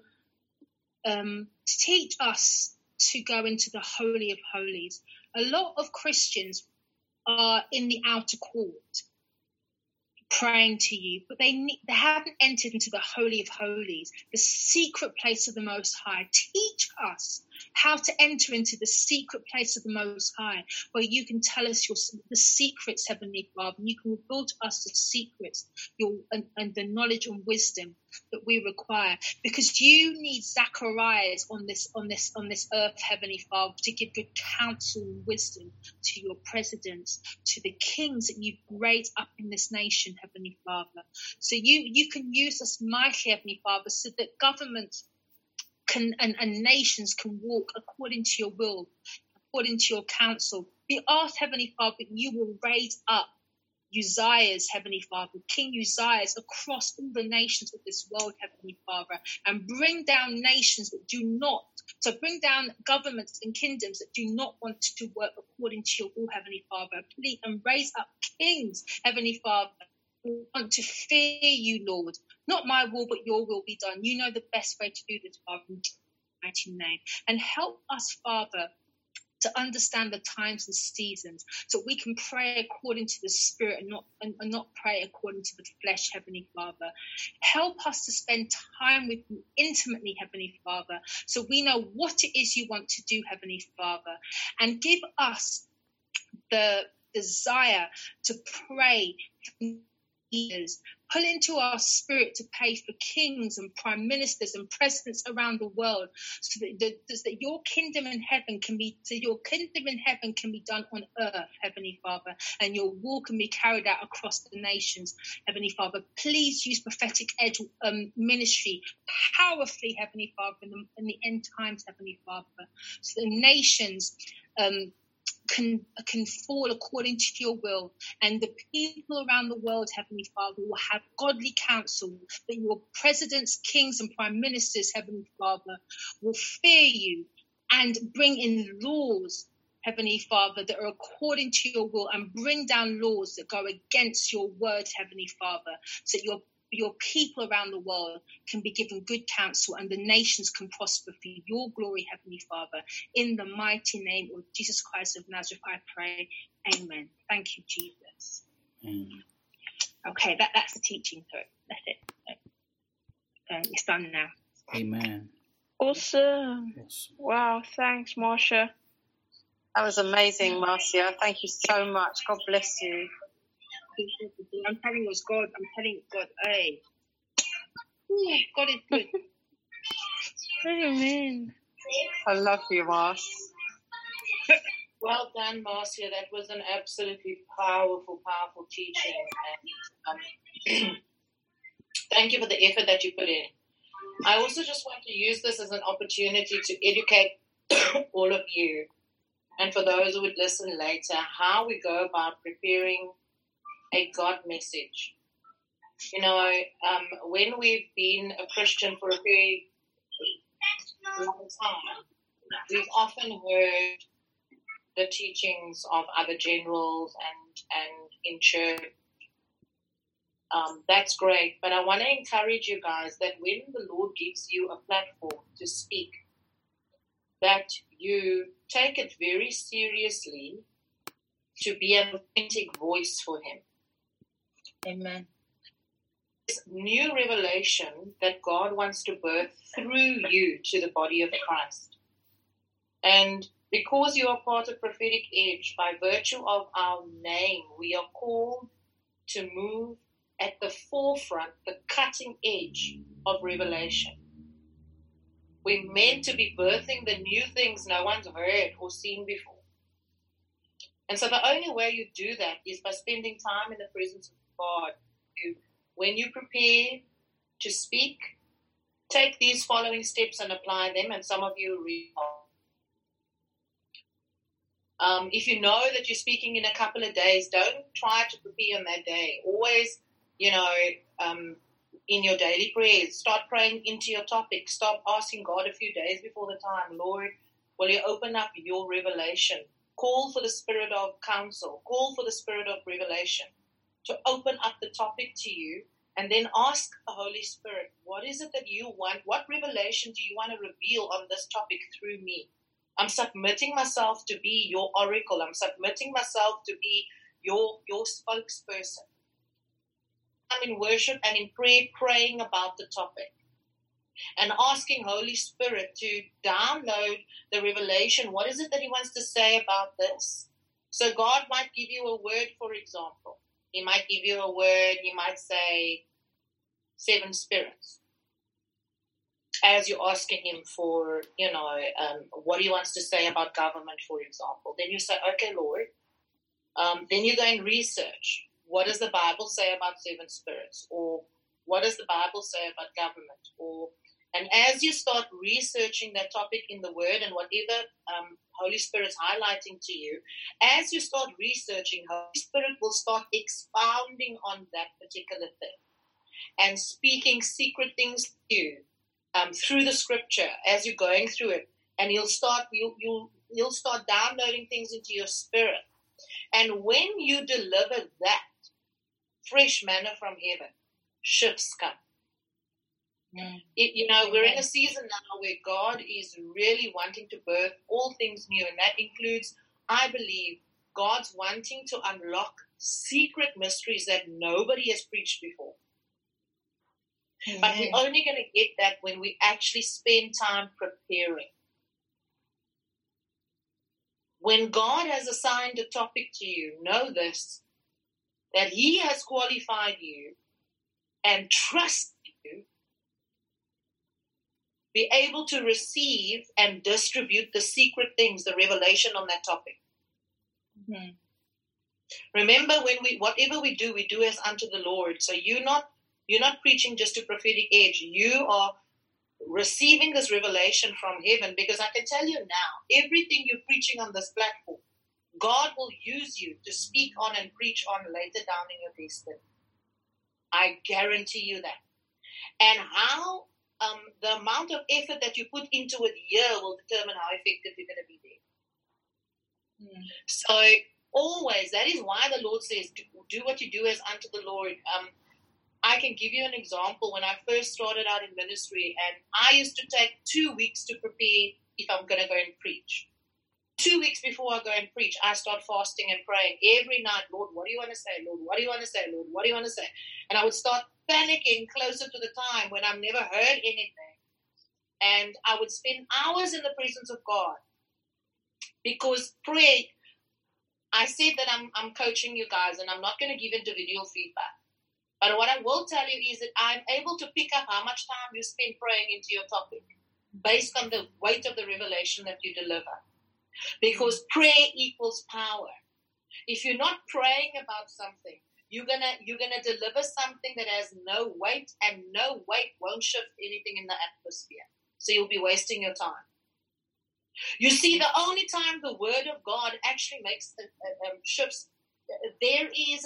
teach us to go into the Holy of Holies. A lot of Christians are in the outer court praying to you, but they haven't entered into the Holy of Holies, the secret place of the Most High. Teach us how to enter into the secret place of the Most High, where you can tell us the secrets, Heavenly Father, and you can reveal to us the secrets and the knowledge and wisdom that we require, because you need Zacharias on this earth, Heavenly Father, to give good counsel and wisdom to your presidents, to the kings that you've raised up in this nation, Heavenly Father. So you can use us mightily, Heavenly Father, so that governments and nations can walk according to your will, according to your counsel. We ask, Heavenly Father, that you will raise up Uzziahs, Heavenly Father, King Uzziahs across all the nations of this world, Heavenly Father, and bring down nations that do not, so bring down governments and kingdoms that do not want to work according to your will, Heavenly Father, please, and raise up kings, Heavenly Father, who want to fear you, Lord. Not my will, but your will be done. You know the best way to do this, Father, in Jesus' mighty name. And help us, Father, to understand the times and seasons, so we can pray according to the Spirit and not pray according to the flesh, Heavenly Father. Help us to spend time with you intimately, Heavenly Father, so we know what it is you want to do, Heavenly Father, and give us the desire to pray for leaders. Put into our spirit to pray for kings and prime ministers and presidents around the world, so that your kingdom in heaven can be done on earth, Heavenly Father, and your will can be carried out across the nations, Heavenly Father. Please use prophetic edge ministry powerfully, Heavenly Father, in the end times, Heavenly Father, so the nations can fall according to your will, and the people around the world, Heavenly Father, will have godly counsel, that your presidents, kings and prime ministers, Heavenly Father, will fear you and bring in laws, Heavenly Father, that are according to your will, and bring down laws that go against your word, Heavenly Father, so that your people around the world can be given good counsel and the nations can prosper for your glory, Heavenly Father. In the mighty name of Jesus Christ of Nazareth, I pray. Amen. Thank you, Jesus. Okay, that's the teaching. So that's it. it's done now. Amen. Awesome. Wow, thanks, Marsha. That was amazing, Marcia. Thank you so much. God bless you. I'm telling you, God. I'm telling you, God. Hey, God is good. Amen. I love you, Mars. Well done, Marcia. That was an absolutely powerful teaching. And thank you for the effort that you put in. I also just want to use this as an opportunity to educate all of you, and for those who would listen later, how we go about preparing a God message. You know, when we've been a Christian for a very long time, we've often heard the teachings of other generals and in church. That's great, but I want to encourage you guys that when the Lord gives you a platform to speak, that you take it very seriously to be an authentic voice for Him. Amen. This new revelation that God wants to birth through you to the body of Christ. And because you are part of Prophetic Edge, by virtue of our name, we are called to move at the forefront, the cutting edge of revelation. We're meant to be birthing the new things no one's heard or seen before. And so the only way you do that is by spending time in the presence of God. When you prepare to speak, take these following steps and apply them, and some of you read. If you know that you're speaking in a couple of days, don't try to prepare on that day. Always, in your daily prayers, start praying into your topic. Stop asking God a few days before the time, Lord, will you open up your revelation? Call for the spirit of counsel. Call for the spirit of revelation to open up the topic to you, and then ask the Holy Spirit, what is it that you want? What revelation do you want to reveal on this topic through me? I'm submitting myself to be your oracle. I'm submitting myself to be your spokesperson. I'm in worship and in prayer, praying about the topic and asking Holy Spirit to download the revelation. What is it that He wants to say about this? So God might give you a word, for example. He might give you a word. He might say 7 spirits. As you're asking Him for, what He wants to say about government, for example. Then you say, okay, Lord. Then you go and research. What does the Bible say about 7 spirits? Or what does the Bible say about government? And as you start researching that topic in the Word and whatever Holy Spirit's highlighting to you, as you start researching, Holy Spirit will start expounding on that particular thing and speaking secret things to you through the Scripture as you're going through it. And you'll start downloading things into your spirit. And when you deliver that fresh manna from heaven, shifts come. We're in a season now where God is really wanting to birth all things new, and that includes, I believe, God's wanting to unlock secret mysteries that nobody has preached before. Amen. But we're only going to get that when we actually spend time preparing. When God has assigned a topic to you, know this, that He has qualified you and trust you, be able to receive and distribute the secret things, the revelation on that topic. Mm-hmm. Remember, whatever we do as unto the Lord. So you're not preaching just to Prophetic Edge. You are receiving this revelation from heaven, because I can tell you now, everything you're preaching on this platform, God will use you to speak on and preach on later down in your destiny. I guarantee you that. And how the amount of effort that you put into it here will determine how effective you're going to be there. Mm. So always, that is why the Lord says, do what you do as unto the Lord. I can give you an example. When I first started out in ministry, and I used to take 2 weeks to prepare if I'm going to go and preach. 2 weeks before I go and preach, I start fasting and praying every night. Lord, what do you want to say? Lord, what do you want to say? Lord, what do you want to say? And I would start panicking closer to the time when I've never heard anything. And I would spend hours in the presence of God. Because prayer, I said that I'm coaching you guys and I'm not going to give individual feedback. But what I will tell you is that I'm able to pick up how much time you spend praying into your topic based on the weight of the revelation that you deliver. Because prayer equals power. If you're not praying about something, you're gonna deliver something that has no weight, and no weight won't shift anything in the atmosphere. So you'll be wasting your time. You see, the only time the Word of God actually makes shifts, there is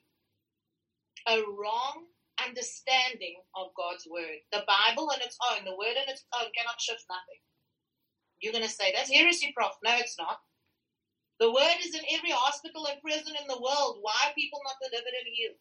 a wrong understanding of God's Word. The Bible on its own, the Word on its own cannot shift nothing. You're going to say, that's heresy, Prof. No, it's not. The Word is in every hospital and prison in the world. Why are people not delivered and healed?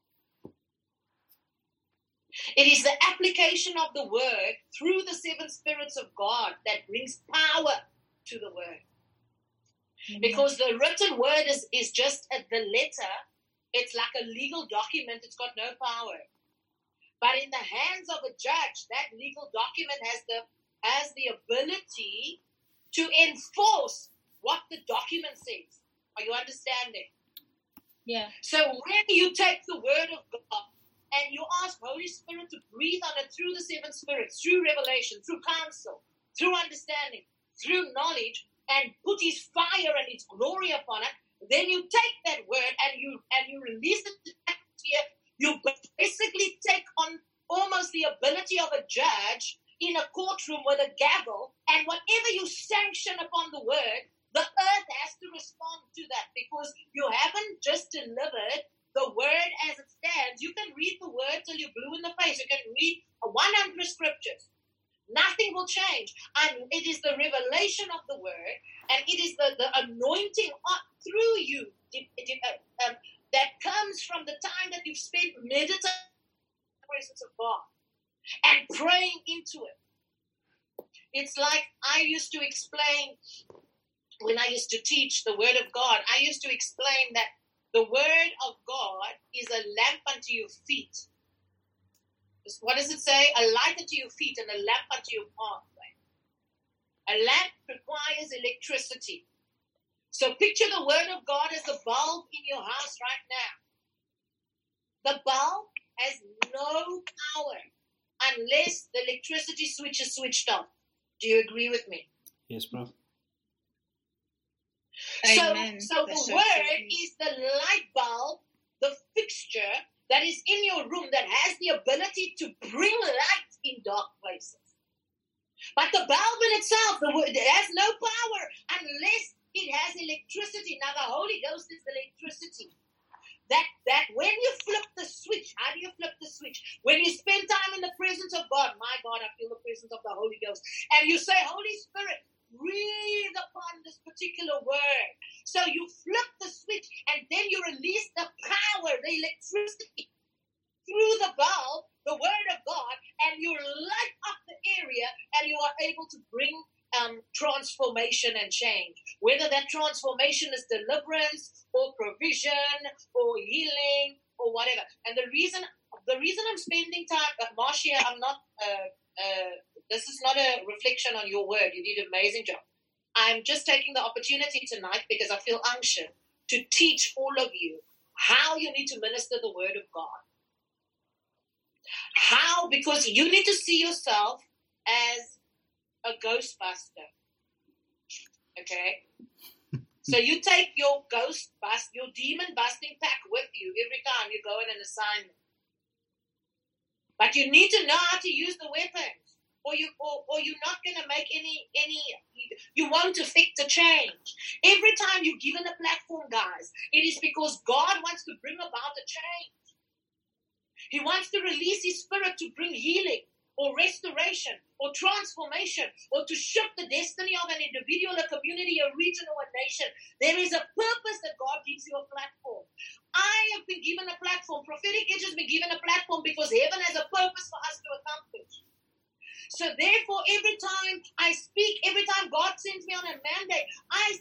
It is the application of the Word through the seven spirits of God that brings power to the Word. Mm-hmm. Because the written Word is just the letter. It's like a legal document. It's got no power. But in the hands of a judge, that legal document has the ability to enforce what the document says. Are you understanding? Yeah. So when you take the Word of God and you ask Holy Spirit to breathe on it through the seven spirits, through revelation, through counsel, through understanding, through knowledge, and put His fire and His glory upon it, then you take that Word and you release it to the atmosphere. You basically take on almost the ability of a judge in a courtroom with a gavel, and whatever you sanction upon the Word, the earth has to respond to that, because you haven't just delivered the Word as it stands. You can read the Word till you're blue in the face. You can read 100 scriptures. Nothing will change. And it is the revelation of the Word, and it is the anointing through you that comes from the time that you've spent meditating in the presence of God and praying into it. It's like I used to explain when I used to teach the Word of God. I used to explain that the Word of God is a lamp unto your feet. What does it say? A light unto your feet and a lamp unto your pathway. A lamp requires electricity. So picture the Word of God as the bulb in your house right now. The bulb has no power unless the electricity switch is switched on. Do you agree with me? Yes, Prof. Amen. So the Word is the light bulb, the fixture that is in your room that has the ability to bring light in dark places. But the bulb in itself, the Word, it has no power unless it has electricity. Now the Holy Ghost is electricity. That when you flip the switch, how do you flip the switch? When you spend time in the presence of God, my God, I feel the presence of the Holy Ghost. And you say, Holy Spirit, breathe upon this particular word. So you flip the switch and then you release the power, the electricity through the bulb, the Word of God, and you light up the area and you are able to bring transformation and change. Whether that transformation is deliverance or provision or healing or whatever. And the reason I'm spending time, Marcia, I'm not, this is not a reflection on your word. You did an amazing job. I'm just taking the opportunity tonight because I feel unction to teach all of you how you need to minister the Word of God. How? Because you need to see yourself as a ghostbuster. Okay? So you take your your demon busting pack with you every time you go on an assignment. But you need to know how to use the weapons. Or you're not going to make any, you won't affect the change. Every time you're given a platform, guys, it is because God wants to bring about a change. He wants to release His Spirit to bring healing or restoration or transformation or to shift the destiny of an individual, a community, a region, or a nation. There is a purpose that God gives you a platform. I have been given a platform. Prophetic Edge has been given a platform because heaven has a purpose for us to accomplish. So therefore, every time I speak, every time God sends me on a mandate, I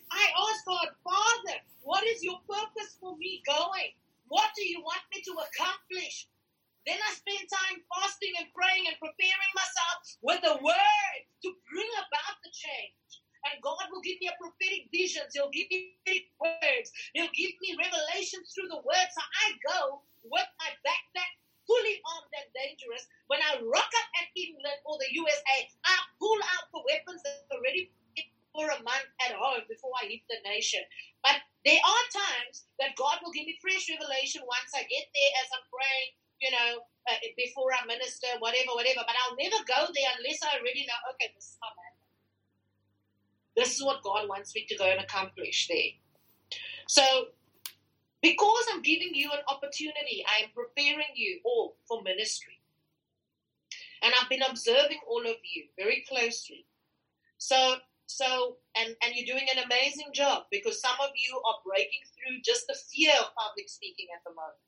visions. He'll give me words. He'll give me revelations through the word. So I go with my backpack fully armed and dangerous. When I rock up at England or the USA, I pull out the weapons that are ready for a month at home before I hit the nation. But there are times that God will give me fresh revelation once I get there as I'm praying, before I minister, whatever. But I'll never go there unless I already know, okay, this is my man. This is what God wants me to go and accomplish there. So, because I'm giving you an opportunity, I am preparing you all for ministry. And I've been observing all of you very closely. So, and you're doing an amazing job, because some of you are breaking through just the fear of public speaking at the moment.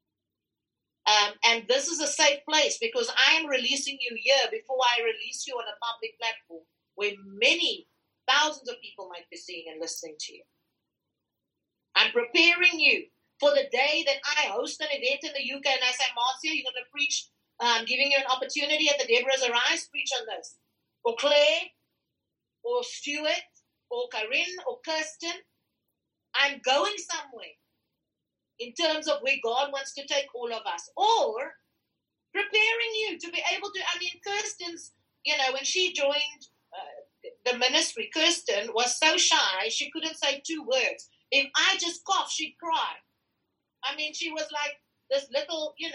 And this is a safe place, because I am releasing you here before I release you on a public platform where many thousands of people might be seeing and listening to you. I'm preparing you for the day that I host an event in the UK and I say, Marcia, you're going to preach. I'm giving you an opportunity at the Deborah's Arise, preach on this. Or Claire, or Stuart, or Corinne, or Kirsten. I'm going somewhere in terms of where God wants to take all of us. Or preparing you to be able to, Kirsten's, when she joined the ministry, Kirsten was so shy, she couldn't say 2 words. If I just coughed, she'd cry. She was like this little, in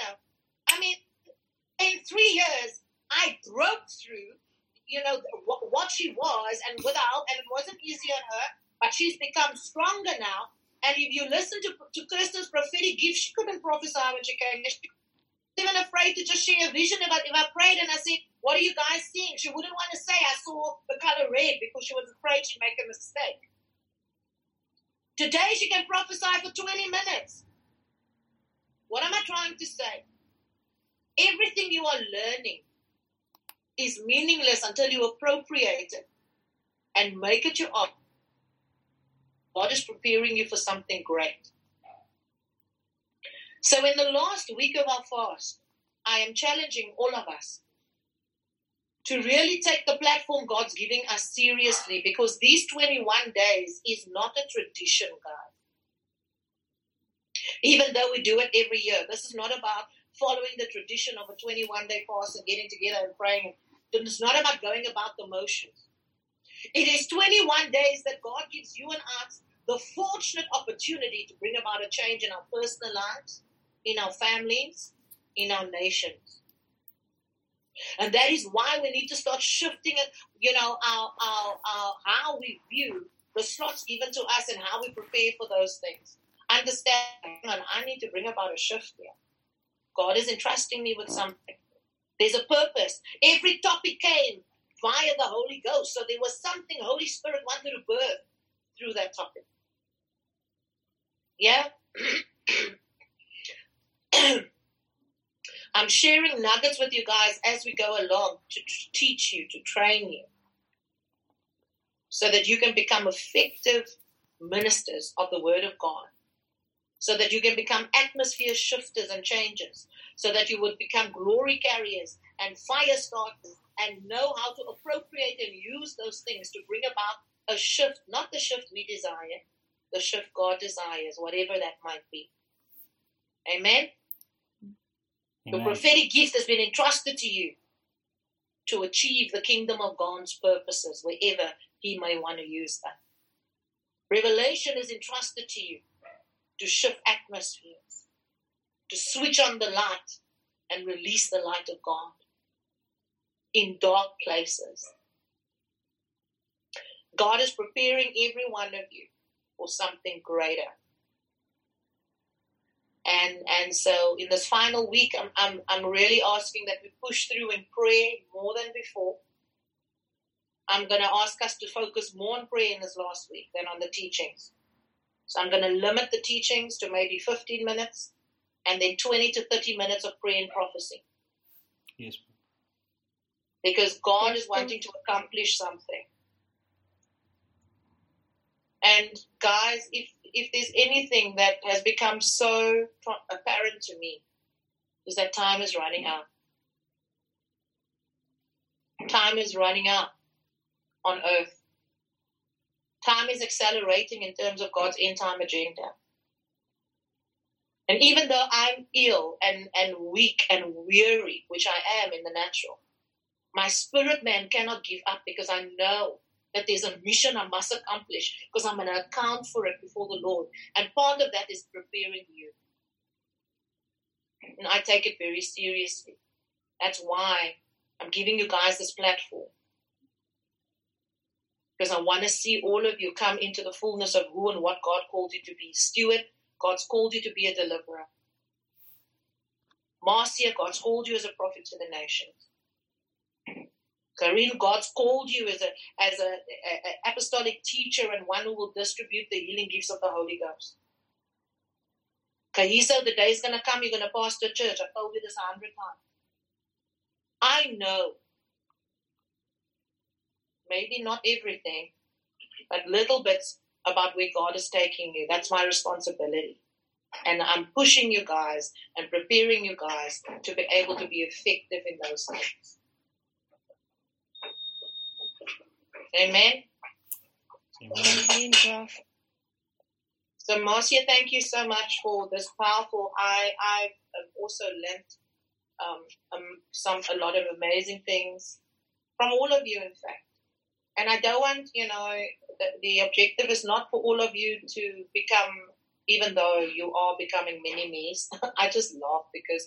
3 years, I broke through, what she was and without, and it wasn't easy on her, but she's become stronger now. And if you listen to Kirsten's prophetic gift, she couldn't prophesy when she came. She was even afraid to just share a vision. If I prayed and I said, what are you guys seeing? She wouldn't want to say, I saw the color red, because she was afraid she'd make a mistake. Today she can prophesy for 20 minutes. What am I trying to say? Everything you are learning is meaningless until you appropriate it and make it your own. God is preparing you for something great. So in the last week of our fast, I am challenging all of us to really take the platform God's giving us seriously, because these 21 days is not a tradition, guys. Even though we do it every year, this is not about following the tradition of a 21-day fast and getting together and praying. It's not about going about the motions. It is 21 days that God gives you and us the fortunate opportunity to bring about a change in our personal lives, in our families, in our nations. And that is why we need to start shifting it, our how we view the slots given to us and how we prepare for those things. Understand, I need to bring about a shift here. God is entrusting me with something. There's a purpose. Every topic came via the Holy Ghost. So there was something Holy Spirit wanted to birth through that topic. Yeah? I'm sharing nuggets with you guys as we go along to teach you, to train you, so that you can become effective ministers of the Word of God, so that you can become atmosphere shifters and changers, so that you would become glory carriers and fire starters and know how to appropriate and use those things to bring about a shift, not the shift we desire, the shift God desires, whatever that might be. Amen? The prophetic gift has been entrusted to you to achieve the kingdom of God's purposes wherever He may want to use that. Revelation is entrusted to you to shift atmospheres, to switch on the light and release the light of God in dark places. God is preparing every one of you for something greater. And so in this final week, I'm really asking that we push through in prayer more than before. I'm going to ask us to focus more on prayer in this last week than on the teachings. So I'm going to limit the teachings to maybe 15 minutes and then 20 to 30 minutes of prayer and prophecy. Yes. Because God is wanting to accomplish something. And guys, if there's anything that has become so apparent to me, is that time is running out. Time is running out on earth. Time is accelerating in terms of God's end-time agenda. And even though I'm ill and weak and weary, which I am in the natural, my spirit man cannot give up, because I know that there's a mission I must accomplish, because I'm going to account for it before the Lord. And part of that is preparing you. And I take it very seriously. That's why I'm giving you guys this platform. Because I want to see all of you come into the fullness of who and what God called you to be. Stewart, God's called you to be a deliverer. Marcia, God's called you as a prophet to the nations. Karine, God's called you as an apostolic teacher and one who will distribute the healing gifts of the Holy Ghost. Kahiso, the day is going to come, you're going to pastor a church. I've told you this 100 times. I know, maybe not everything, but little bits about where God is taking you. That's my responsibility. And I'm pushing you guys and preparing you guys to be able to be effective in those things. Amen? Amen. So, Marcia, thank you so much for this powerful. I've also learned a lot of amazing things from all of you, in fact. And I don't want, the objective is not for all of you to become, even though you are becoming mini-me's. I just laugh because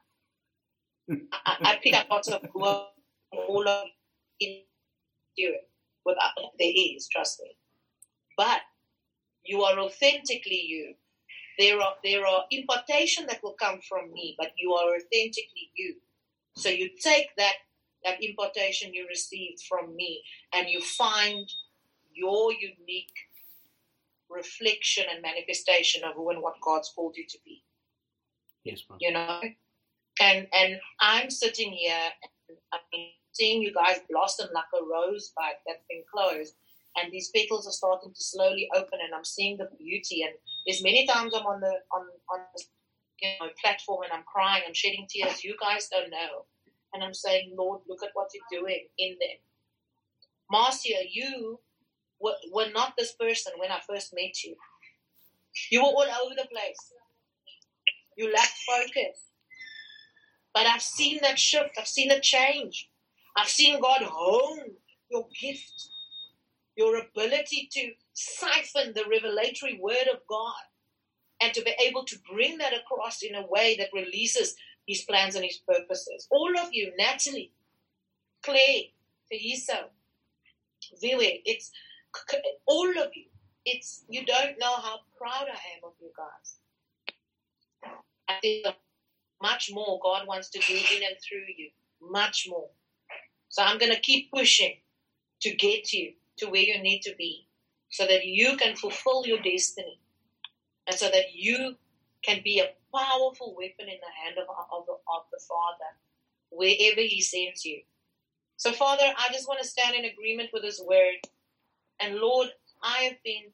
I pick up lots of who are all of you do it. There is, trust me. But you are authentically you. There are impartation that will come from me, but you are authentically you. So you take that impartation you received from me and you find your unique reflection and manifestation of who and what God's called you to be. Yes, ma'am. And I'm sitting here and I'm seeing you guys blossom like a rosebud that's been closed, and these petals are starting to slowly open, and I'm seeing the beauty. And there's many times I'm on the platform and I'm crying, I'm shedding tears. You guys don't know. And I'm saying, Lord, look at what you're doing in them. Marcia, you were not this person when I first met you. You were all over the place. You lacked focus. But I've seen that shift. I've seen a change. I've seen God hone your gift, your ability to siphon the revelatory word of God and to be able to bring that across in a way that releases His plans and His purposes. All of you, Natalie, Claire, Teresa, Viwe, it's all of you. You don't know how proud I am of you guys. I think much more God wants to do in and through you. Much more. So I'm going to keep pushing to get you to where you need to be so that you can fulfill your destiny and so that you can be a powerful weapon in the hand of the Father wherever He sends you. So, Father, I just want to stand in agreement with His word. And, Lord, I have been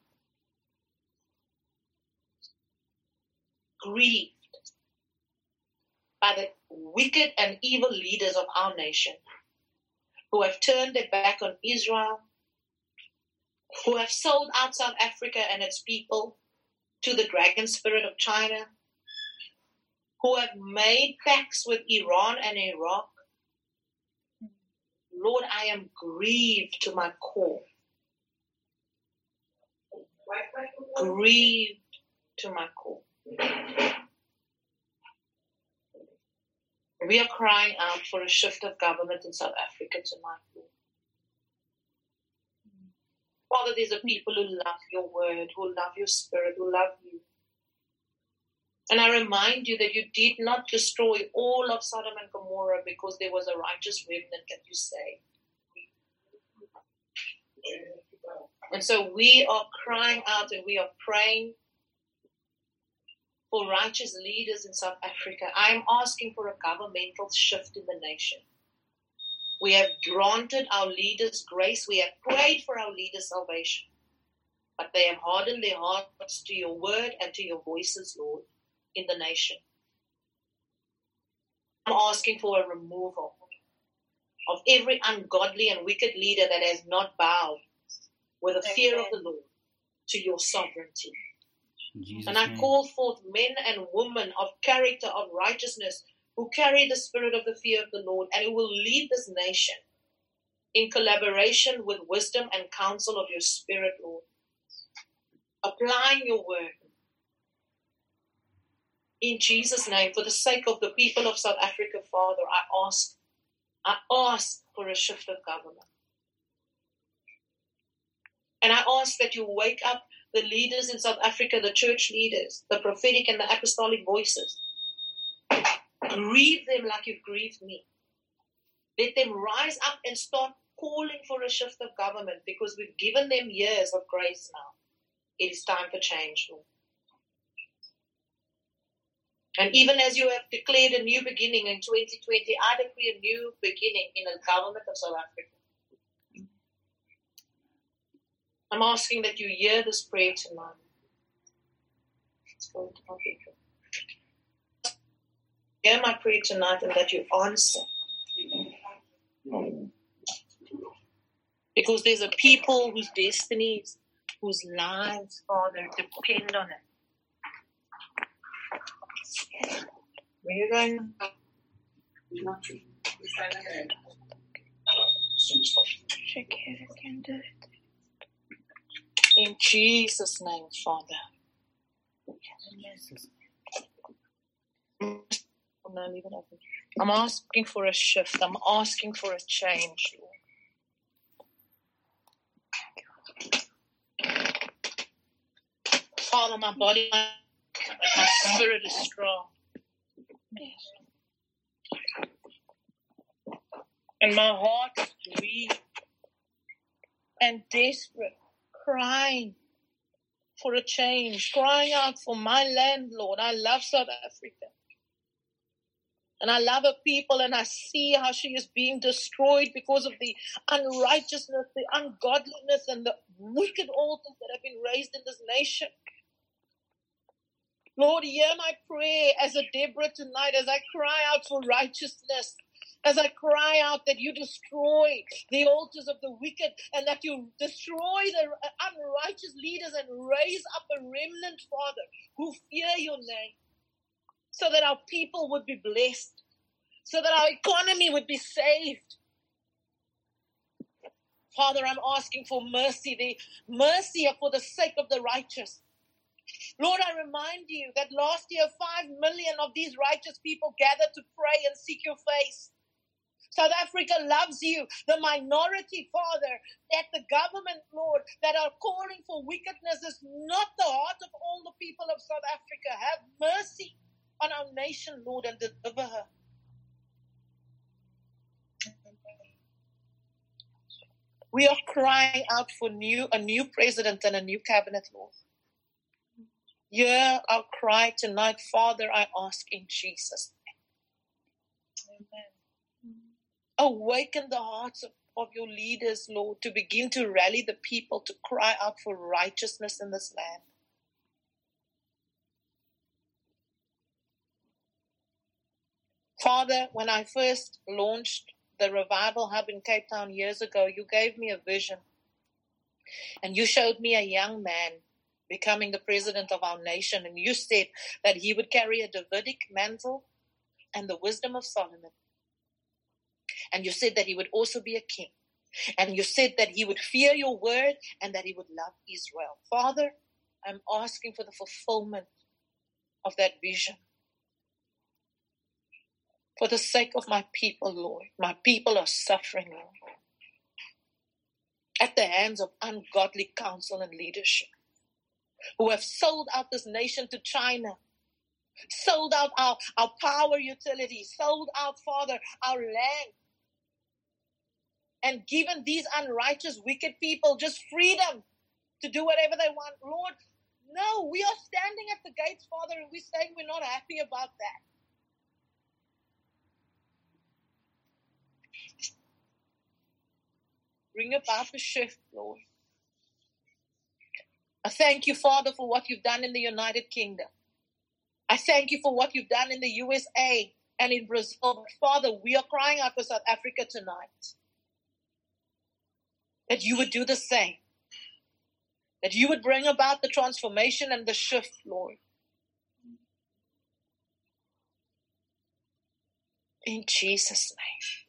grieved by the wicked and evil leaders of our nation who have turned their back on Israel, who have sold out South Africa and its people to the dragon spirit of China, who have made pacts with Iran and Iraq. Lord, I am grieved to my core. Grieved to my core. We are crying out for a shift of government in South Africa tonight, Lord. Father, there's a people who love your word, who love your spirit, who love you. And I remind you that you did not destroy all of Sodom and Gomorrah because there was a righteous remnant that you saved. And so we are crying out and we are praying for righteous leaders in South Africa. I am asking for a governmental shift in the nation. We have granted our leaders grace. We have prayed for our leaders' salvation. But they have hardened their hearts to your word and to your voices, Lord, in the nation. I'm asking for a removal of every ungodly and wicked leader that has not bowed with the fear of the Lord to your sovereignty. And I call forth men and women of character, of righteousness, who carry the spirit of the fear of the Lord and who will lead this nation in collaboration with wisdom and counsel of your spirit, Lord. Applying your word. In Jesus' name, for the sake of the people of South Africa, Father, I ask for a shift of government. And I ask that you wake up the leaders in South Africa, the church leaders, the prophetic and the apostolic voices. Grieve them like you've grieved me. Let them rise up and start calling for a shift of government, because we've given them years of grace now. It is time for change, Lord. And even as you have declared a new beginning in 2020, I decree a new beginning in the government of South Africa. I'm asking that you hear this prayer tonight. Let's go to my people. Hear my prayer tonight and that you answer. Because there's a people whose destinies, whose lives, Father, depend on it. Where are you going? In Jesus' name, Father. No, leave it open. I'm asking for a shift. I'm asking for a change, Lord. Father, my body, my spirit is strong. And my heart is grieved and desperate, crying for a change, crying out for my land, Lord. I love South Africa. And I love her people, and I see how she is being destroyed because of the unrighteousness, the ungodliness, and the wicked altars that have been raised in this nation. Lord, hear my prayer as a Deborah tonight, as I cry out for righteousness, as I cry out that you destroy the altars of the wicked and that you destroy the unrighteous leaders and raise up a remnant, Father, who fear your name, so that our people would be blessed, so that our economy would be saved. Father, I'm asking for mercy, the mercy for the sake of the righteous. Lord, I remind you that last year 5 million of these righteous people gathered to pray and seek your face. South Africa loves you, the minority, Father, at the government, Lord, that are calling for wickedness is not the heart of all the people of South Africa. Have mercy on our nation, Lord, and deliver her. We are crying out for a new president and a new cabinet, Lord. Hear our cry tonight, Father, I ask in Jesus' name. Amen. Awaken the hearts of your leaders, Lord, to begin to rally the people to cry out for righteousness in this land. Father, when I first launched the Revival Hub in Cape Town years ago, you gave me a vision. And you showed me a young man becoming the president of our nation. And you said that he would carry a Davidic mantle and the wisdom of Solomon. And you said that he would also be a king. And you said that he would fear your word and that he would love Israel. Father, I'm asking for the fulfillment of that vision. For the sake of my people, Lord. My people are suffering, Lord, at the hands of ungodly counsel and leadership, who have sold out this nation to China, sold out our power utilities, sold out, Father, our land, and given these unrighteous, wicked people just freedom to do whatever they want. Lord, no, we are standing at the gates, Father, and we're saying we're not happy about that. Bring about the shift, Lord. I thank you, Father, for what you've done in the United Kingdom. I thank you for what you've done in the USA and in Brazil. But Father, we are crying out for South Africa tonight, that you would do the same. that you would bring about the transformation and the shift, Lord. In Jesus' name.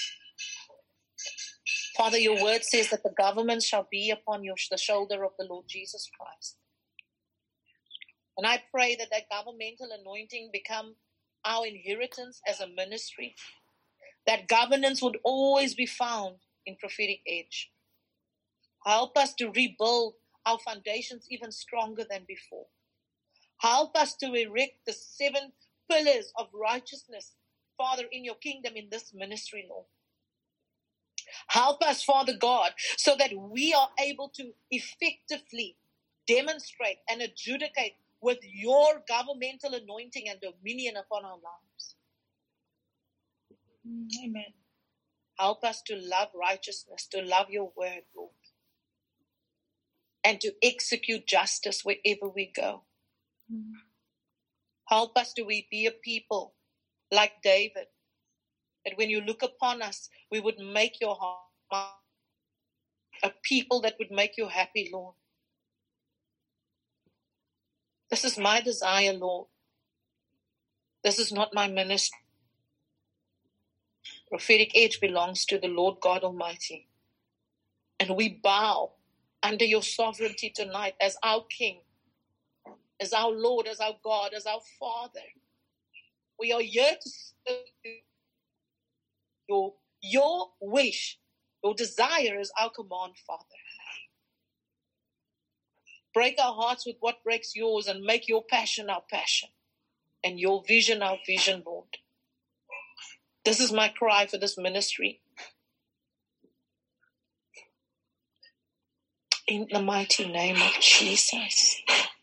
Father, your word says that the government shall be upon the shoulder of the Lord Jesus Christ. And I pray that that governmental anointing become our inheritance as a ministry. That governance would always be found in Prophetic Edge. Help us to rebuild our foundations even stronger than before. Help us to erect the 7 pillars of righteousness, Father, in your kingdom in this ministry, Lord. Help us, Father God, so that we are able to effectively demonstrate and adjudicate with your governmental anointing and dominion upon our lives. Amen. Help us to love righteousness, to love your word, Lord, and to execute justice wherever we go. Help us to be a people like David, that when you look upon us, we would make your heart a people that would make you happy, Lord. This is my desire, Lord. This is not my ministry. Prophetic Edge belongs to the Lord God Almighty. And we bow under your sovereignty tonight as our King, as our Lord, as our God, as our Father. We are here to serve you. Your wish, your desire is our command, Father. Break our hearts with what breaks yours and make your passion our passion and your vision our vision, Lord. This is my cry for this ministry. In the mighty name of Jesus.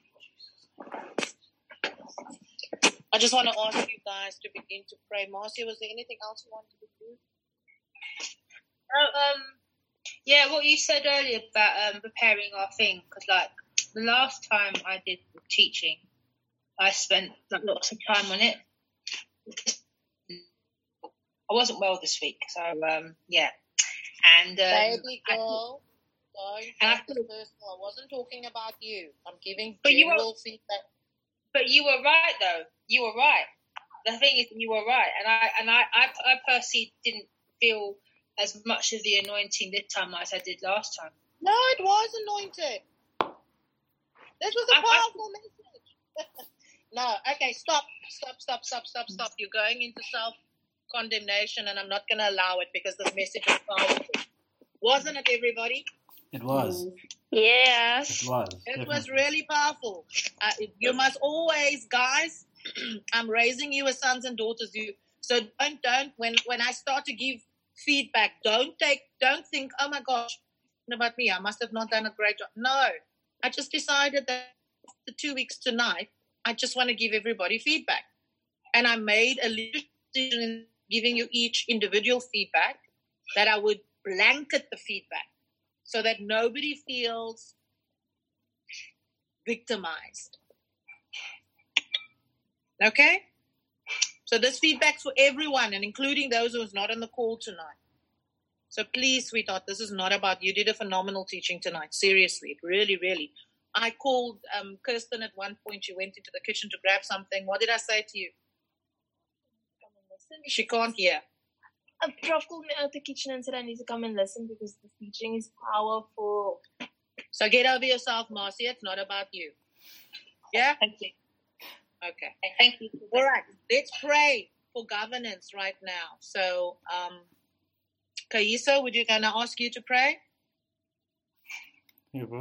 I just want to ask you guys to begin to pray. Marcia, was there anything else you wanted to do? Yeah, what you said earlier about preparing our thing, because like the last time I did the teaching, I spent like lots of time on it. I wasn't well this week, so yeah. And baby girl, I wasn't talking about you. I'm giving general feedback. But you were right, though. You were right. The thing is, you were right, and I personally didn't feel as much of the anointing this time as I did last time. No, it was anointed. This was a powerful message. No, okay, stop. You're going into self-condemnation, and I'm not going to allow it because this message is powerful. Wasn't it, everybody? It was. Yes. It was. It was really powerful. You must always, guys, I'm raising you as sons and daughters. So don't when I start to give feedback, don't think, oh my gosh, what about me? I must have not done a great job. No, I just decided that after 2 weeks tonight, I just want to give everybody feedback. And I made a decision in giving you each individual feedback that I would blanket the feedback so that nobody feels victimized. Okay? So this feedback's for everyone, and including those who was not on the call tonight. So please, sweetheart, this is not about you. Did a phenomenal teaching tonight. Seriously, really, really. I called Kirsten at one point. She went into the kitchen to grab something. What did I say to you? She can't hear. Prof called me out the kitchen and said I need to come and listen because the teaching is powerful. So get over yourself, Marcia. It's not about you. Yeah? Thank you. Okay. Thank you. All right. Let's pray for governance right now. So, Kaiso, would you going to ask you to pray? Yeah, bro.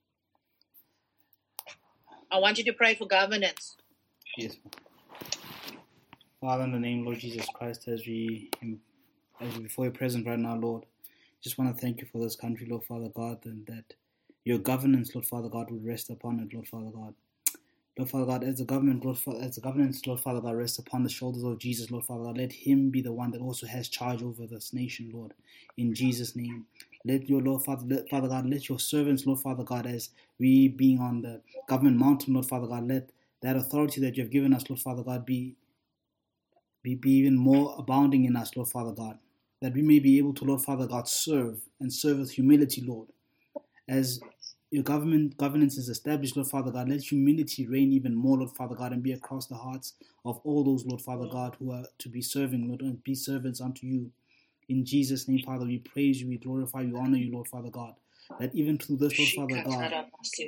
I want you to pray for governance. Yes. Father, in the name of Lord Jesus Christ, as we before your presence right now, Lord, just want to thank you for this country, Lord Father God, and that your governance, Lord Father God, would rest upon it, Lord Father God. Lord Father God, as the governance, Lord Father God, rests upon the shoulders of Jesus, Lord Father God, let him be the one that also has charge over this nation, Lord, in Jesus' name. Let your Lord Father God, let your servants, Lord Father God, as we being on the government mountain, Lord Father God, let that authority that you have given us, Lord Father God, be even more abounding in us, Lord Father God, that we may be able to, Lord Father God, serve with humility, Lord, as your governance is established, Lord Father God. Let humility reign even more, Lord Father God, and be across the hearts of all those, Lord Father God, who are to be serving, Lord, and be servants unto you. In Jesus' name, Father, we praise you, we glorify you, honor you, Lord Father God. That even through this, Lord Father God,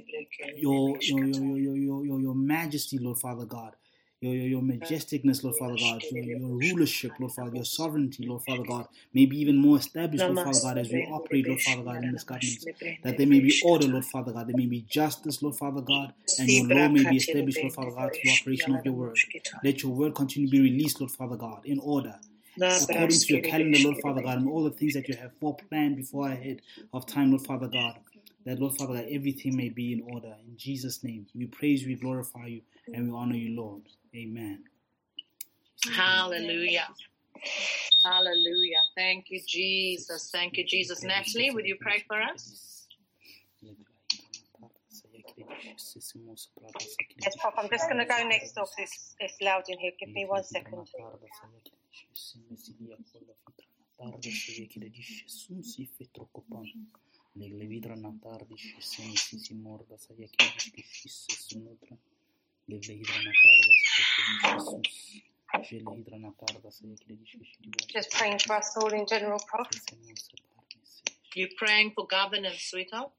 your majesty, Lord Father God, your majesticness, Lord Father God, your rulership, Lord Father, your sovereignty, Lord Father God, may be even more established, Lord Father God, as we operate, Lord Father God, in this government. That there may be order, Lord Father God, there may be justice, Lord Father God, and your law may be established, Lord Father God, through the operation of your word. Let your word continue to be released, Lord Father God, in order, according to your calendar, Lord Father God, and all the things that you have foreplanned before ahead of time, Lord Father God. That, Lord Father God, everything may be in order. In Jesus' name, we praise, we glorify you, and we honor you, Lord. Amen. Hallelujah. Hallelujah. Thank you, Jesus. Thank you, Jesus. Natalie, would you pray for us? Yes, Pop, I'm just going to go next door because it's loud in here. Give me 1 second. Just praying for us all in general, Prof. You're praying for governance, sweetheart?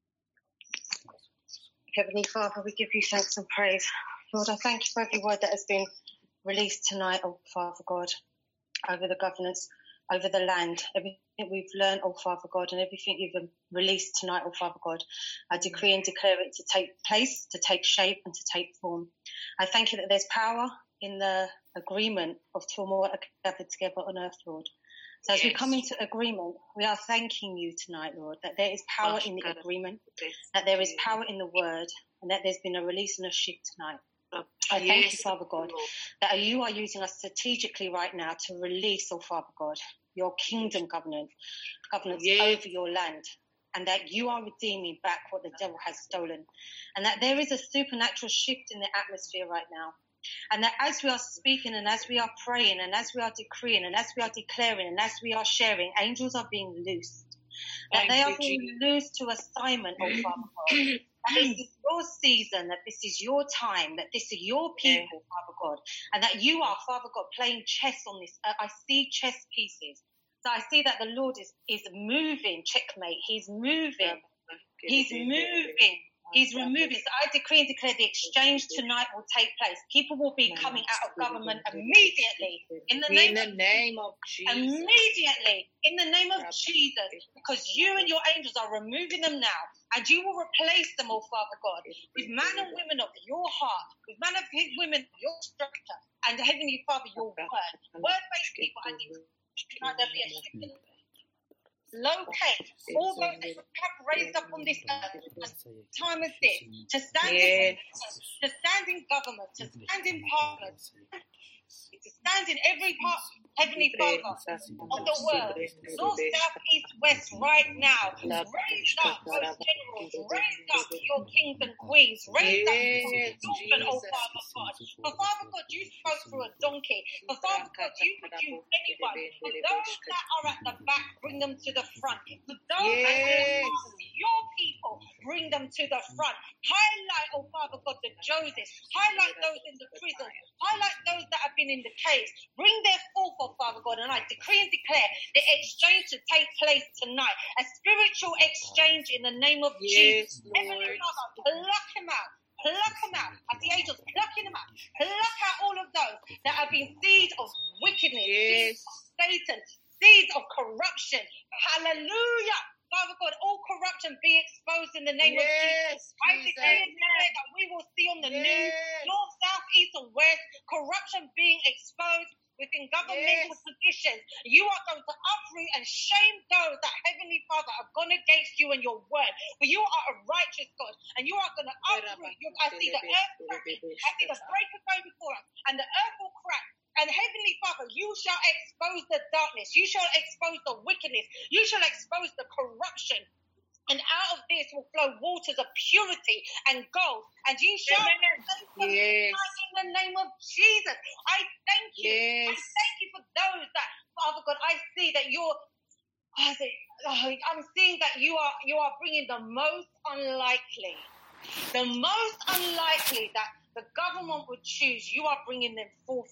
Heavenly Father, we give you thanks and praise. Lord, I thank you for every word that has been released tonight, oh Father God, over the governance, over the land, everything we've learned, oh Father God, and everything you've released tonight, oh Father God. I decree and declare it to take place, to take shape, and to take form. I thank you that there's power in the agreement of two or more gathered together on earth, Lord. So as we come into agreement, we are thanking you tonight, Lord, that there is power in the agreement, that there is power in the word, and that there's been a release and a shift tonight. I thank you, Father God, that you are using us strategically right now to release, oh Father God, your kingdom governance over your land, and that you are redeeming back what the devil has stolen, and that there is a supernatural shift in the atmosphere right now. And that as we are speaking and as we are praying and as we are decreeing and as we are declaring and as we are sharing, angels are being loosed. That they are being loosed to assignment, oh Father God. That this is your season, that this is your time, that this is your people, Father God. And that you are, Father God, playing chess on this. I see chess pieces. So I see that the Lord is moving, checkmate. He's moving. He's moving. He's removing. So I decree and declare the exchange tonight will take place. People will be coming out of government immediately. In the name of Jesus. Immediately. In the name of Jesus. Because you and your angels are removing them now. And you will replace them, oh Father God, with men and women of your heart, with men and women of your structure. And Heavenly Father, your word. Word-based people. I decree tonight there'll be a shift in locate all those that you have raised up on this earth at time as this, to stand in government, to stand in parliament, to stand in every part, Heavenly Father, of the world, north, south, east, west, right now. Raise up those generals, raise up your kings and queens, raise up your children, oh Father God. For Father God, you spoke through a donkey. For Father God, you could use anyone. For those that are at the back, bring them to the front. For those that are your people, bring them to the front. Highlight, oh Father God, the Josephs. Highlight those in the prison. Highlight those that have been in the caves. Bring their forth, oh Father God, and I decree and declare the exchange to take place tonight. A spiritual exchange in the name of Jesus. Heavenly Father, pluck him out. Pluck them out. As the angels plucking them out. Pluck out all of those that have been seeds of wickedness, seeds of Satan, seeds of corruption. Hallelujah. Father God, all corruption be exposed in the name of Jesus. I declare and declare that we will see on the news, north, south, east, and west, corruption being exposed within governmental positions. You are going to uproot and shame those that, Heavenly Father, have gone against you and your word. For you are a righteous God, and you are going to uproot. I see the earth cracking. I see the breakers going before us, and the earth will crack. And Heavenly Father, you shall expose the darkness. You shall expose the wickedness. You shall expose the corruption. And out of this will flow waters of purity and gold. And you shall in the name of Jesus. I thank you. I thank you for those that, Father God, I see that you're I'm seeing that you are bringing the most unlikely that the government would choose. You are bringing them forth.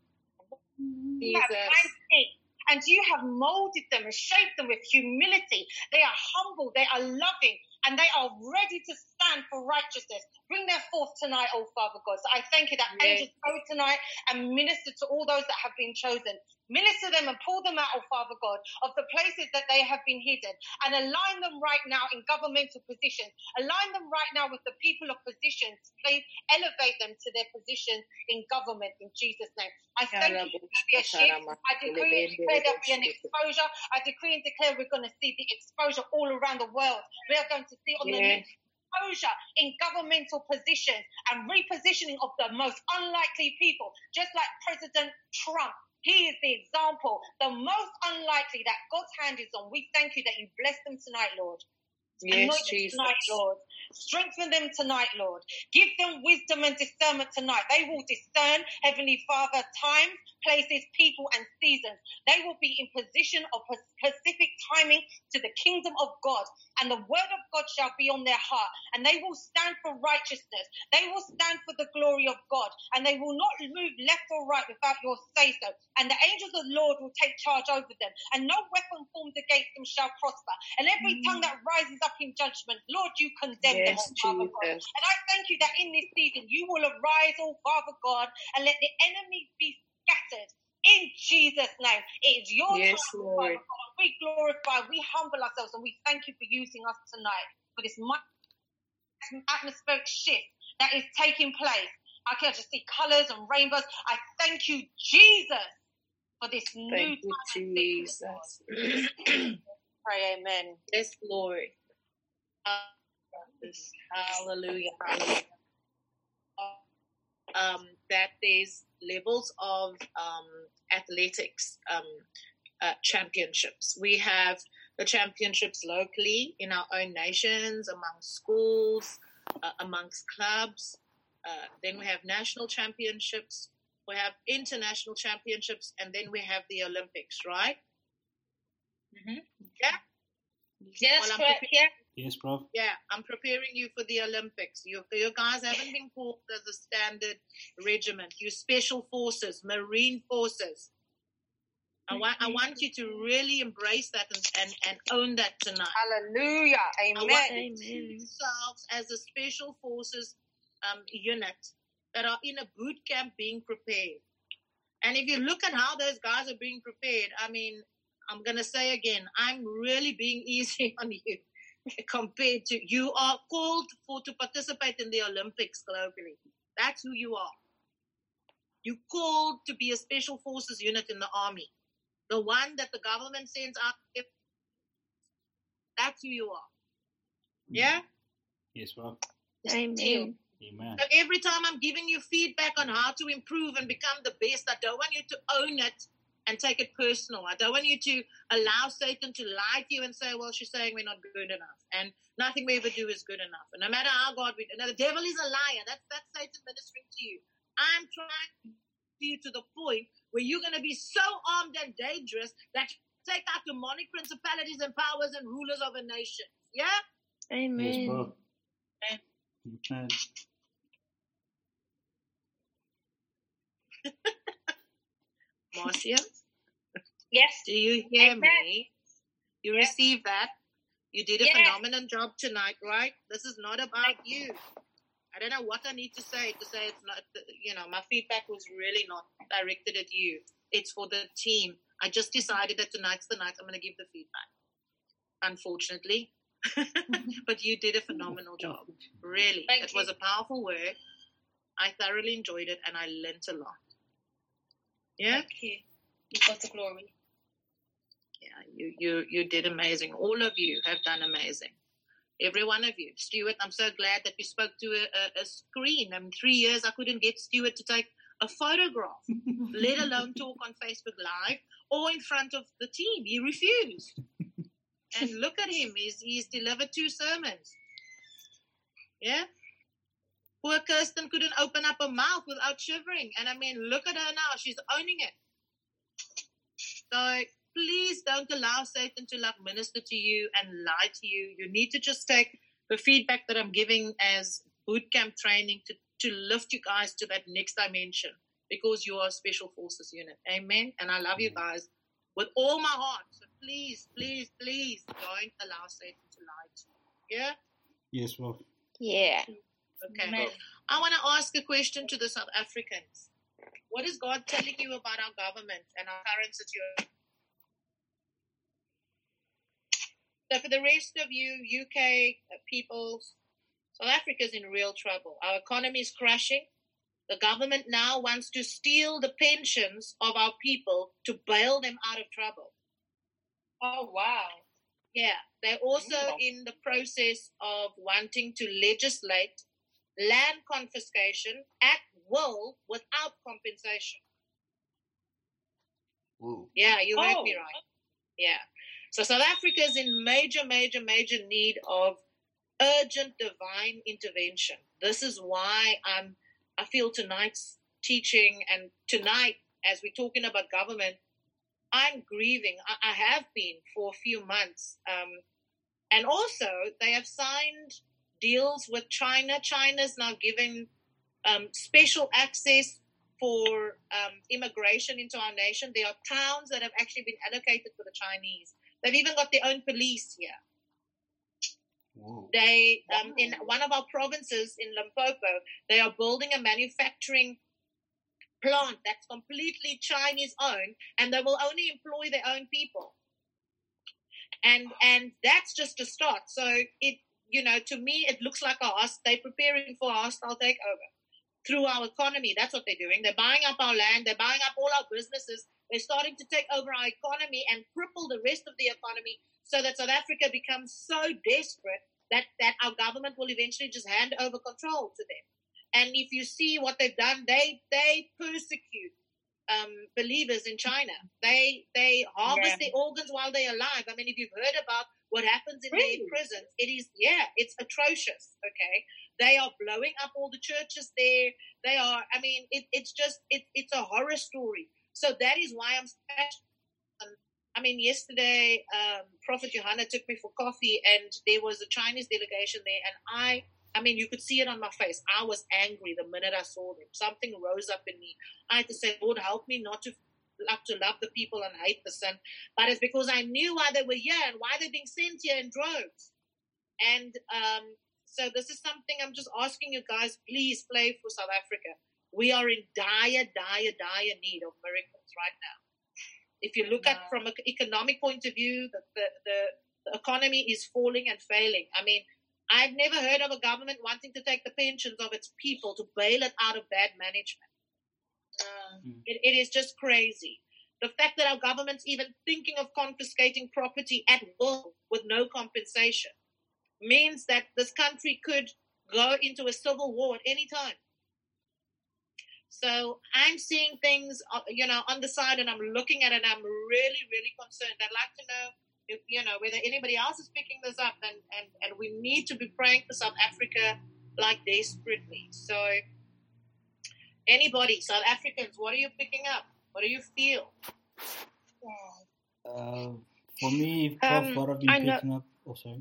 And you have molded them and shaped them with humility. They are humble, they are loving, and they are ready to stand for righteousness. Bring them forth tonight, oh Father God. So I thank you that angels go tonight and minister to all those that have been chosen. Minister them and pull them out, oh Father God, of the places that they have been hidden, and align them right now in governmental positions. Align them right now with the people of positions. Please elevate them to their positions in government in Jesus' name. I thank you for the shift. I decree and declare there'll be an exposure. I decree and declare we're going to see the exposure all around the world. We are going to see on the news exposure in governmental positions and repositioning of the most unlikely people, just like President Trump. He is the example, the most unlikely that God's hand is on. We thank you that you bless them tonight, Lord. Yes, Jesus. Tonight, Lord. Strengthen them tonight, Lord. Give them wisdom and discernment tonight. They will discern, Heavenly Father, times, places, people, and seasons. They will be in position of specific timing to the kingdom of God, and the word of God shall be on their heart, and they will stand for righteousness. They will stand for the glory of God, and they will not move left or right without your say-so. And the angels of the Lord will take charge over them, and no weapon formed against them shall prosper. And every tongue that rises up in judgment, Lord, you condemn them, oh Father God. And I thank you that in this season you will arise, oh Father God, and let the enemy be scattered. In Jesus' name, it is your time, Lord. Father God. We glorify, we humble ourselves, and we thank you for using us tonight for this atmospheric shift that is taking place. I can just see colours and rainbows. I thank you, Jesus, for this new time. Jesus. Pray, amen. Yes, Lord. Hallelujah. That there's levels of athletics championships. We have the championships locally in our own nations, amongst schools, amongst clubs. Then we have national championships. We have international championships, and then we have the Olympics, right? Mm-hmm. Yeah. Yes, correct. Yeah. Yes, bro. Yeah, I'm preparing you for the Olympics. You guys haven't been called as a standard regiment. You special forces, Marine forces. I want you to really embrace that and own that tonight. Hallelujah. Amen. I want you to see yourselves as a special forces unit that are in a boot camp being prepared. And if you look at how those guys are being prepared, I mean, I'm going to say again, I'm really being easy on you compared to, you are called to participate in the Olympics globally. That's who you are. You're called to be a special forces unit in the army. The one that the government sends out. That's who you are. Yeah? Yes, bro. Amen. Amen. So every time I'm giving you feedback on how to improve and become the best, I don't want you to own it and take it personal. I don't want you to allow Satan to lie to you and say, well, she's saying we're not good enough. And nothing we ever do is good enough. And no matter how God we do. Now, the devil is a liar. That's Satan ministering to you. I'm trying to get you to the point where you're going to be so armed and dangerous that you take out demonic principalities and powers and rulers of a nation. Yeah? Amen. Yes, bro. Amen. Marcia? Yes. Do you hear Amen. me? You received that. You did a phenomenal job tonight, right? This is not about you. I don't know what I need to say it's not, my feedback was really not directed at you. It's for the team. I just decided that tonight's the night I'm going to give the feedback. Unfortunately. But you did a phenomenal job. Really. It was a powerful word. I thoroughly enjoyed it and I learned a lot. Yeah? Thank you. You got the glory. Yeah, you did amazing. All of you have done amazing. Every one of you. Stuart, I'm so glad that you spoke to a screen. 3 years I couldn't get Stuart to take a photograph, let alone talk on Facebook Live or in front of the team. He refused. And look at him. He's delivered 2 sermons. Yeah? Poor Kirsten couldn't open up her mouth without shivering. And I mean, look at her now. She's owning it. So please don't allow Satan to minister to you and lie to you. You need to just take the feedback that I'm giving as boot camp training to lift you guys to that next dimension, because you are a special forces unit. Amen. And I love you guys with all my heart. So please, please, please don't allow Satan to lie to you. Yeah? Yes, Prof. Yeah. Okay. Amen. I want to ask a question to the South Africans. What is God telling you about our government and our current situation? So for the rest of you, UK people, South Africa is in real trouble. Our economy is crashing. The government now wants to steal the pensions of our people to bail them out of trouble. Oh, wow. Yeah, they're also in the process of wanting to legislate land confiscation at will without compensation. Ooh. Yeah, you heard me right. Yeah. So South Africa is in major, major, major need of urgent divine intervention. This is why I feel tonight's teaching, and tonight, as we're talking about government, I'm grieving. I have been for a few months. And also, they have signed deals with China. China's now giving special access for immigration into our nation. There are towns that have actually been allocated for the Chinese. They've even got their own police here. Whoa. They, in one of our provinces in Limpopo, they are building a manufacturing plant that's completely Chinese owned, and they will only employ their own people. And that's just a start. So it, to me, it looks like they're preparing for a hostile takeover through our economy. That's what they're doing. They're buying up our land. They're buying up all our businesses. They're starting to take over our economy and cripple the rest of the economy, so that South Africa becomes so desperate that our government will eventually just hand over control to them. And if you see what they've done, they persecute believers in China. They harvest their organs while they're alive. I mean, if you've heard about what happens in their prisons, it's atrocious. Okay, they are blowing up all the churches there. They are. I mean, it's a horror story. So that is why I'm passionate. I mean, yesterday, Prophet Johanna took me for coffee, and there was a Chinese delegation there, and I mean, you could see it on my face. I was angry the minute I saw them. Something rose up in me. I had to say, Lord, help me not to love the people and hate the sin. But it's because I knew why they were here and why they're being sent here in droves. And so this is something I'm just asking you guys, please pray for South Africa. We are in dire, dire, dire need of miracles right now. If you look at from an economic point of view, the economy is falling and failing. I mean, I've never heard of a government wanting to take the pensions of its people to bail it out of bad management. It is just crazy. The fact that our government's even thinking of confiscating property at will with no compensation means that this country could go into a civil war at any time. So I'm seeing things, on the side, and I'm looking at it, and I'm really, really concerned. I'd like to know if, whether anybody else is picking this up, and we need to be praying for South Africa like desperately. So anybody, South Africans, what are you picking up? What do you feel? For me, Prof, what have you been picking up? Oh, sorry.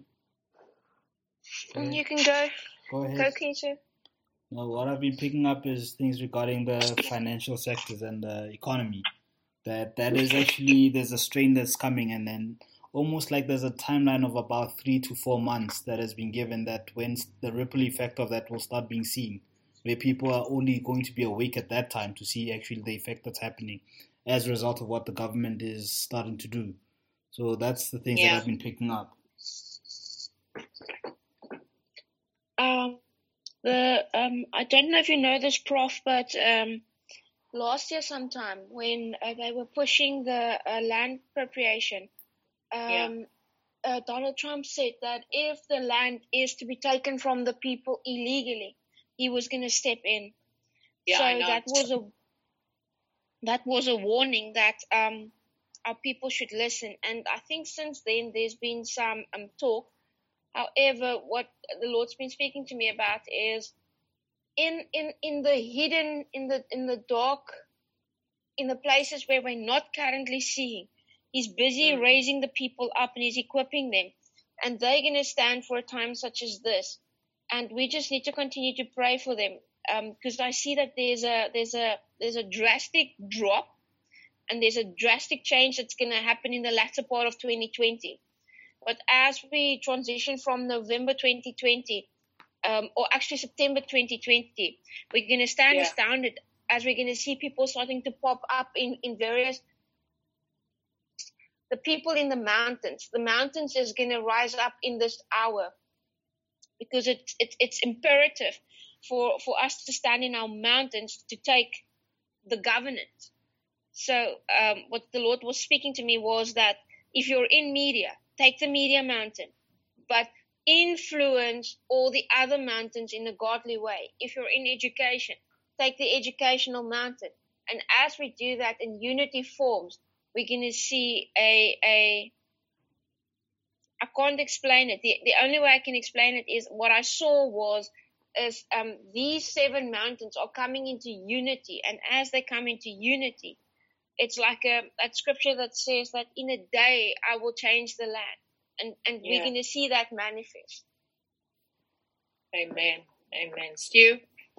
You can go. Go ahead. Go, Keisha. No, what I've been picking up is things regarding the financial sectors and the economy. That is actually, there's a strain that's coming, and then almost like there's a timeline of about 3 to 4 months that has been given, that when the ripple effect of that will start being seen, where people are only going to be awake at that time to see actually the effect that's happening as a result of what the government is starting to do. So that's the things that I've been picking up. I don't know if you know this, Prof, but last year sometime when they were pushing the land appropriation, Donald Trump said that if the land is to be taken from the people illegally, he was going to step in. Yeah, so I know. that was a warning that our people should listen. And I think since then there's been some talk. However, what the Lord's been speaking to me about is in the hidden, in the dark, in the places where we're not currently seeing, He's busy raising the people up and he's equipping them. And they're going to stand for a time such as this. And we just need to continue to pray for them. Because I see that there's a drastic drop and there's a drastic change that's going to happen in the latter part of 2020. But as we transition from November 2020, or actually September 2020, we're going to stand astounded as we're going to see people starting to pop up in various. The people in the mountains is going to rise up in this hour, because it's imperative for us to stand in our mountains to take the governance. So what the Lord was speaking to me was that if you're in media, take the media mountain, but influence all the other mountains in a godly way. If you're in education, take the educational mountain. And as we do that and unity forms, we're going to see I can't explain it. The only way I can explain it is what I saw is these 7 mountains are coming into unity. And as they come into unity, it's like that scripture that says that in a day I will change the land. And we're going to see that manifest. Amen. Amen. Stu?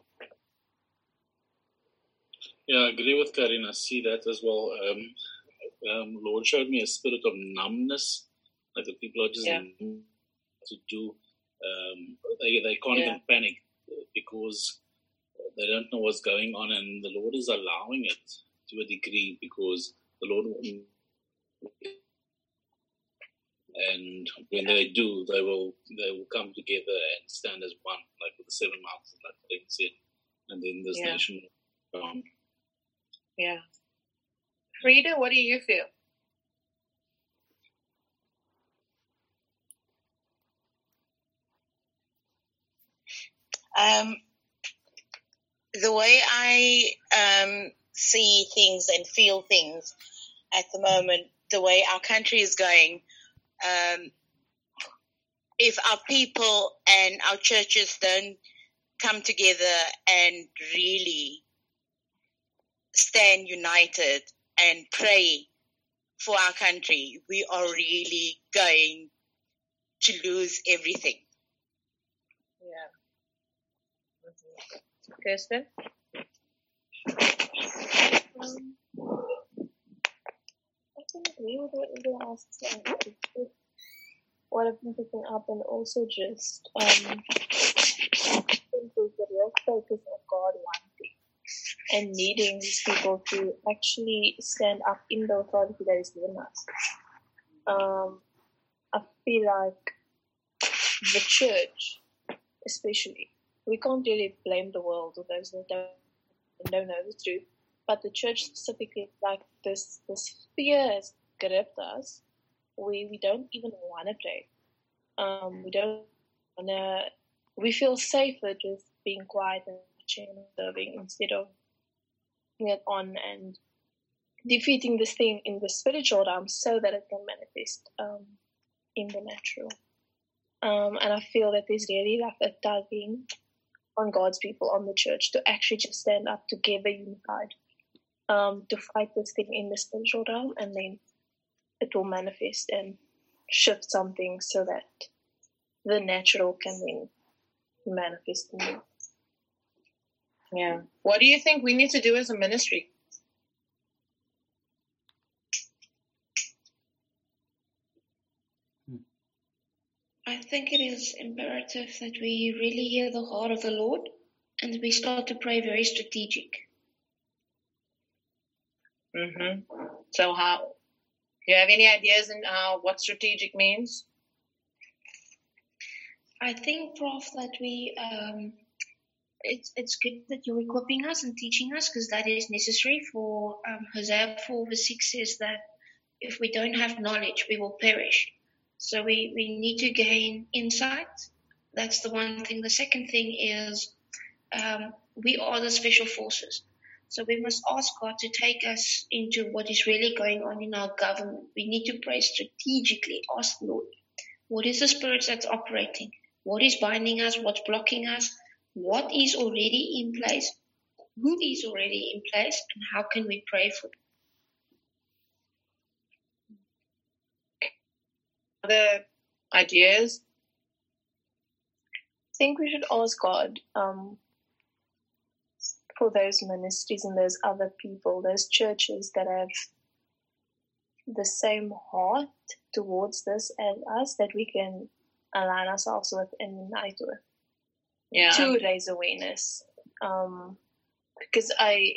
Yeah, I agree with Karin. I see that as well. Lord showed me a spirit of numbness. Like the people are just numb to do. They can't even panic because they don't know what's going on, and the Lord is allowing it to a degree because the Lord. And when they do, they will come together and stand as one, like with the 7 mountains, like Karin said, and then this nation will come. Yeah. Frida, what do you feel? The way I see things and feel things at the moment, the way our country is going, if our people and our churches don't come together and really stand united and pray for our country, we are really going to lose everything. Yeah. Kirsten? I can agree with what everyone else is saying. What I've been picking up, and also just I think is the real focus of God wanting and needing these people to actually stand up in the authority that is given us. I feel like the church, especially, we can't really blame the world or those that don't know the truth, but the church specifically, like this fear has gripped us. We don't even want to pray. We don't want to. We feel safer just being quiet and watching and observing instead of putting it on and defeating this thing in the spiritual realm so that it can manifest in the natural. And I feel that there's really like a tugging on God's people, on the church, to actually just stand up together, unified, to fight this thing in the spiritual realm, and then it will manifest and shift something so that the natural can then manifest in you. Yeah. What do you think we need to do as a ministry? I think it is imperative that we really hear the heart of the Lord and we start to pray very strategic. Mm-hmm. So how? Do you have any ideas in what strategic means? I think, Prof, that we it's good that you're equipping us and teaching us, because that is necessary. For Hosea 4:6 says that if we don't have knowledge, we will perish. So we need to gain insight. That's the one thing. The second thing is we are the special forces. So we must ask God to take us into what is really going on in our government. We need to pray strategically. Ask the Lord, what is the spirit that's operating? What is binding us? What's blocking us? What is already in place? Who is already in place? And how can we pray for them? other ideas? I think we should ask God for those ministries and those other people, those churches that have the same heart towards this as us, that we can align ourselves with and unite with, to raise awareness. Because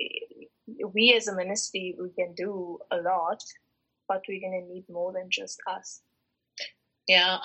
we as a ministry, we can do a lot, but we're going to need more than just us. Yeah,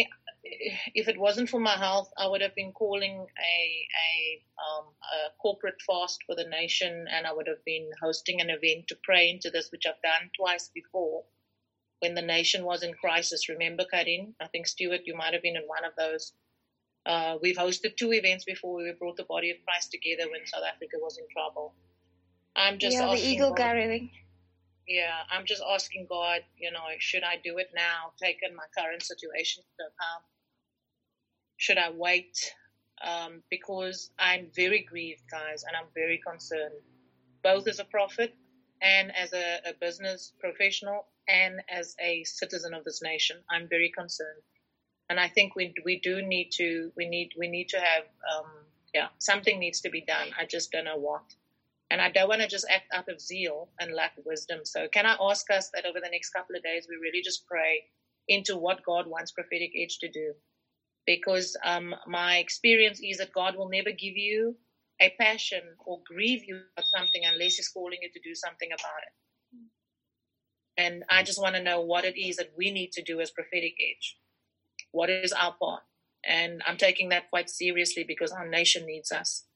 if it wasn't for my health, I would have been calling a corporate fast for the nation, and I would have been hosting an event to pray into this, which I've done twice before when the nation was in crisis. Remember, Karin? I think, Stuart, you might have been in one of those. We've hosted 2 events before where we brought the body of Christ together when South Africa was in trouble. I'm just asking the Eagle God, Gathering. Yeah, I'm just asking God, should I do it now, taking my current situation into account? Should I wait? Because I'm very grieved, guys, and I'm very concerned, both as a prophet and as a business professional and as a citizen of this nation. I'm very concerned. And I think we do need to, we need to have, something needs to be done. I just don't know what. And I don't want to just act out of zeal and lack wisdom. So can I ask us that over the next couple of days, we really just pray into what God wants Prophetic Edge to do? Because my experience is that God will never give you a passion or grieve you about something unless He's calling you to do something about it. And I just want to know what it is that we need to do as Prophetic Edge. What is our part? And I'm taking that quite seriously because our nation needs us.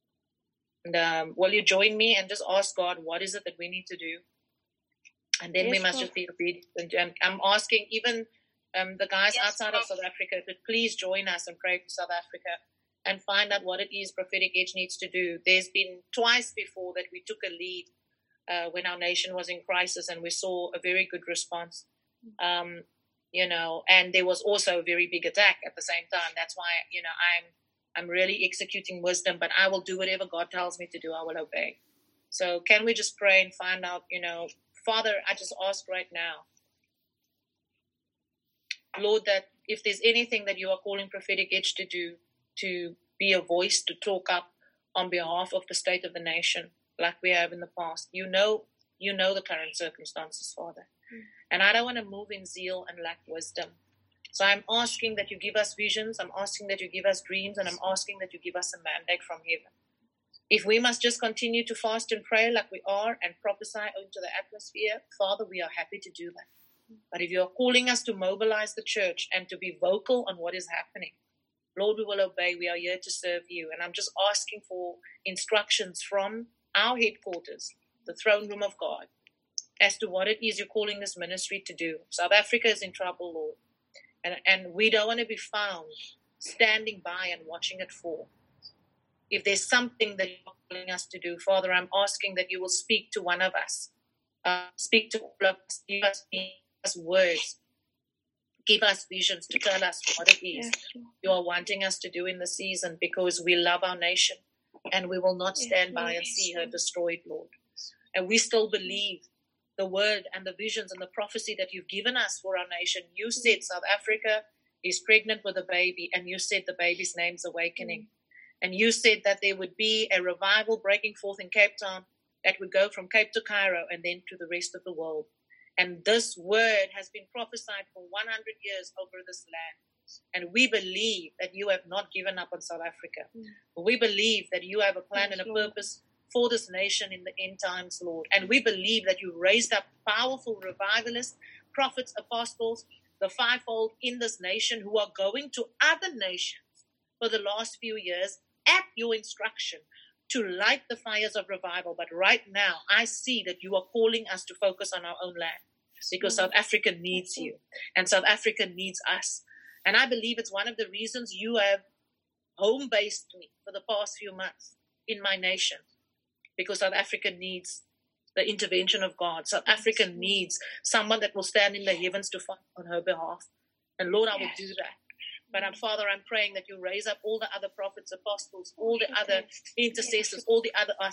And will you join me and just ask God, what is it that we need to do? And then we must just be obedient. And I'm asking even the guys outside of South Africa to please join us and pray for South Africa and find out what it is Prophetic Edge needs to do. There's been twice before that we took a lead when our nation was in crisis, and we saw a very good response. And there was also a very big attack at the same time. That's why, I'm really executing wisdom, but I will do whatever God tells me to do. I will obey. So can we just pray and find out, Father, I just ask right now, Lord, that if there's anything that you are calling Prophetic Edge to do, to be a voice, to talk up on behalf of the state of the nation, like we have in the past, you know the current circumstances, Father. And I don't want to move in zeal and lack wisdom. So I'm asking that you give us visions, I'm asking that you give us dreams, and I'm asking that you give us a mandate from heaven. If we must just continue to fast and pray like we are and prophesy into the atmosphere, Father, we are happy to do that. But if you are calling us to mobilize the church and to be vocal on what is happening, Lord, we will obey. We are here to serve you. And I'm just asking for instructions from our headquarters, the throne room of God, as to what it is you're calling this ministry to do. South Africa is in trouble, Lord. And we don't want to be found standing by and watching it fall. If there's something that you're calling us to do, Father, I'm asking that you will speak to one of us. Speak to all of us. Give us words. Give us visions to tell us what it is you are wanting us to do in the season, because we love our nation and we will not stand by and see her destroyed, Lord. And we still believe the word and the visions and the prophecy that you've given us for our nation. You said South Africa is pregnant with a baby, and you said the baby's name's Awakening. And you said that there would be a revival breaking forth in Cape Town that would go from Cape to Cairo and then to the rest of the world. And this word has been prophesied for 100 years over this land. And we believe that you have not given up on South Africa. We believe that you have a plan and a purpose for this nation in the end times, Lord. And we believe that you raised up powerful revivalists, prophets, apostles, the fivefold in this nation, who are going to other nations for the last few years at your instruction to light the fires of revival. But right now, I see that you are calling us to focus on our own land, because South Africa needs you and South Africa needs us. And I believe it's one of the reasons you have home-based me for the past few months in my nation, because South Africa needs the intervention of God. South Africa needs someone that will stand in the heavens to fight on her behalf. And Lord, I will do that. But Father, I'm praying that you raise up all the other prophets, apostles, all the other intercessors, all the other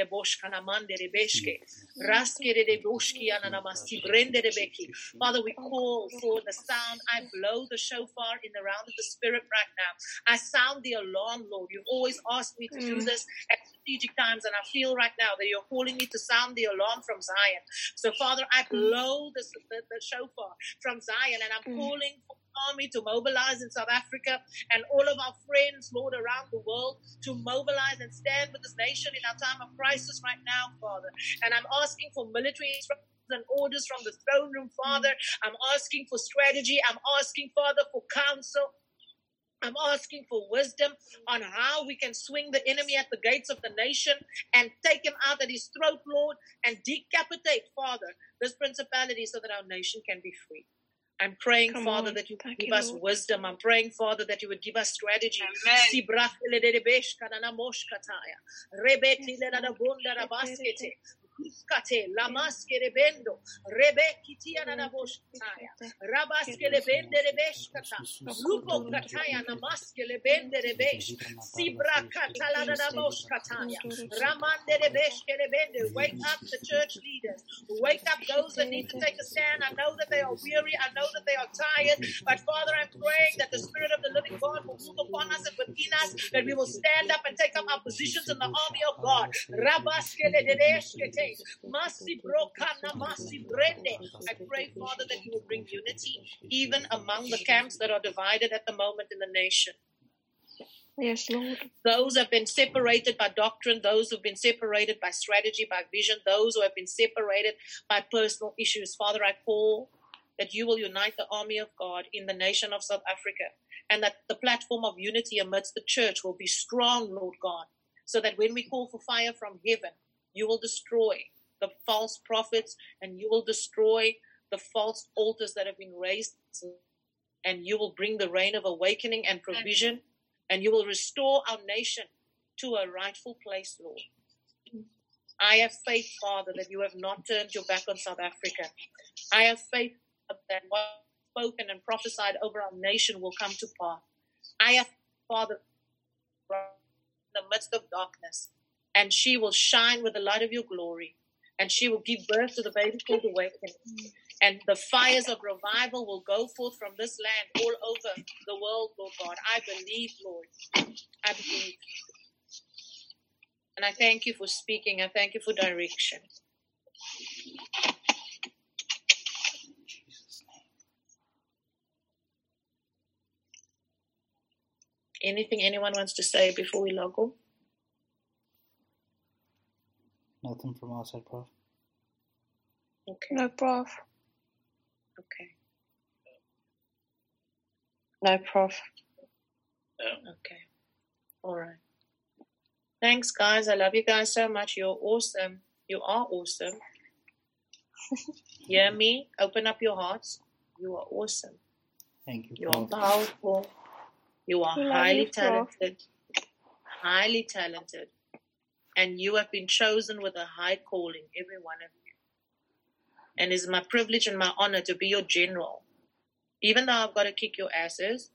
Father, we call for the sound. I blow the shofar in the round of the Spirit right now. I sound the alarm, Lord. You've always asked me to do this at strategic times, and I feel right now that you're calling me to sound the alarm from Zion. So, Father, I blow the shofar from Zion, and I'm calling for army to mobilize in South Africa and all of our friends, Lord, around the world to mobilize and stand with this nation in our time of crisis right now, Father. And I'm asking for military instructions and orders from the throne room, Father. I'm asking for strategy. I'm asking, Father, for counsel. I'm asking for wisdom on how we can swing the enemy at the gates of the nation and take him out at his throat, Lord, and decapitate, Father, this principality so that our nation can be free. I'm praying, Father, that you would give us wisdom. I'm praying, Father, that you would give us strategy. Kuskate, Lamaske Bendo, Rebekitia Nanaboshkaya, Rabaske Lebende Rebeshkata, Rupo Kataya Namaske Lebende Rebesh, Sibra Katalana Namoshkataya, Ramande Rebeshke Lebende. Wake up the church leaders, wake up those that need to take a stand. I know that they are weary, I know that they are tired, but Father, I'm praying that the Spirit of the living God will move upon us and within us, that we will stand up and take up our positions in the army of God. Rabaske Ledeshkete. Masi brokana, masi brende. I pray, Father, that you will bring unity even among the camps that are divided at the moment in the nation. Yes, Lord. Those who have been separated by doctrine, those who have been separated by strategy, by vision, those who have been separated by personal issues. Father, I call that you will unite the army of God in the nation of South Africa, and that the platform of unity amidst the church will be strong, Lord God, so that when we call for fire from heaven, you will destroy the false prophets, and you will destroy the false altars that have been raised, and you will bring the reign of awakening and provision, and you will restore our nation to a rightful place, Lord. I have faith, Father, that you have not turned your back on South Africa. I have faith that what spoken and prophesied over our nation will come to pass. I have, Father, in the midst of darkness, and she will shine with the light of your glory, and she will give birth to the baby called awakening. And the fires of revival will go forth from this land all over the world, Lord God. I believe, Lord. I believe. And I thank you for speaking. I thank you for direction. Anything anyone wants to say before we log off? Nothing from our side, Prof. Okay. No, Prof. Okay. No, Prof. Okay. All right. Thanks, guys. I love you guys so much. You're awesome. You are awesome. Hear me? Open up your hearts. You are awesome. Thank you, You Prof. are powerful. You are highly talented. Highly talented. And you have been chosen with a high calling, every one of you. And it's my privilege and my honor to be your general. Even though I've got to kick your asses,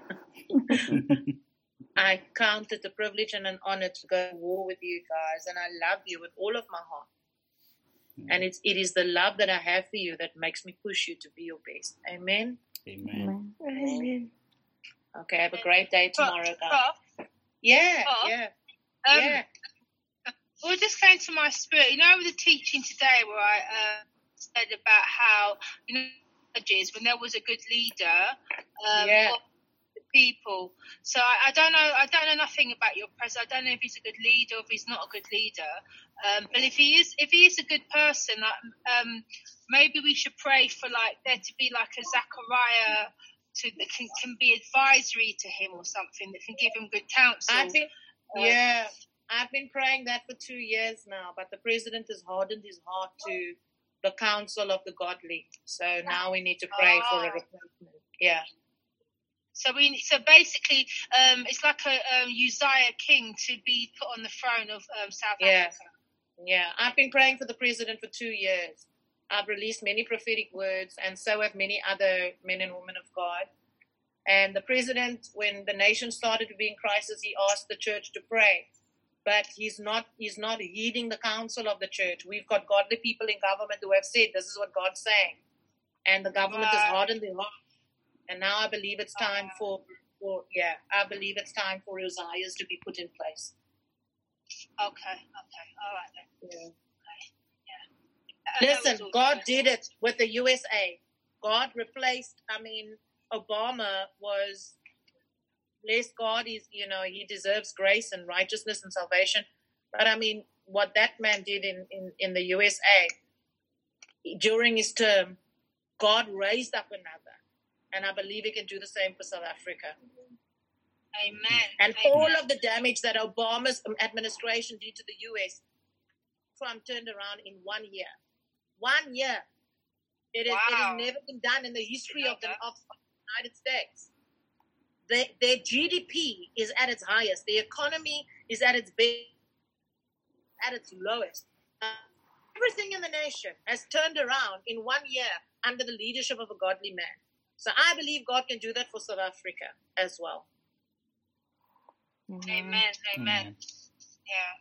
I count it a privilege and an honor to go to war with you guys. And I love you with all of my heart. And it is the love that I have for you that makes me push you to be your best. Amen? Amen. Amen. Okay, have a great day tomorrow, guys. Yeah. Well, just came to my spirit. You know, with the teaching today where I said about how, you know, when there was a good leader of the people. So I don't know nothing about your president. I don't know if he's a good leader or if he's not a good leader. But if he is a good person, maybe we should pray for there to be like a Zachariah that can be advisory to him or something that can give him good counsel. I've been praying that for 2 years now, but the president has hardened his heart to the counsel of the godly. So now we need to pray for a replacement. Yeah. So basically, it's like a Uzziah king to be put on the throne of South Africa. Yeah. I've been praying for the president for 2 years. I've released many prophetic words, and so have many other men and women of God. And the president, when the nation started to be in crisis, he asked the church to pray. But he's not heeding the counsel of the church. We've got godly people in government who have said, this is what God's saying. And the government has hardened their heart. And now I believe it's time for Uzziahs to be put in place. Okay. All right then. Yeah. Yeah. Listen, God did it with the USA. God replaced, Obama was, bless God, he deserves grace and righteousness and salvation. But what that man did in the USA during his term, God raised up another. And I believe he can do the same for South Africa. Amen. And all of the damage that Obama's administration did to the US, Trump turned around in 1 year. 1 year. It has never been done in the history of the United States. Their GDP is at its highest. The economy is at its best, at its lowest. Everything in the nation has turned around in 1 year under the leadership of a godly man. So I believe God can do that for South Africa as well. Amen. Yeah.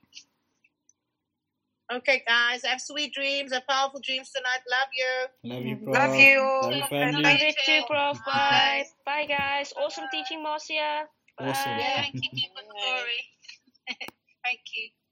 Okay, guys, have sweet dreams, have powerful dreams tonight. Love you. Love you, bro. Love you. Love your family. Love you too, Prof. Bye. Bye, guys. Awesome teaching, Marcia. Bye. Awesome. Thank you for the glory. Thank you.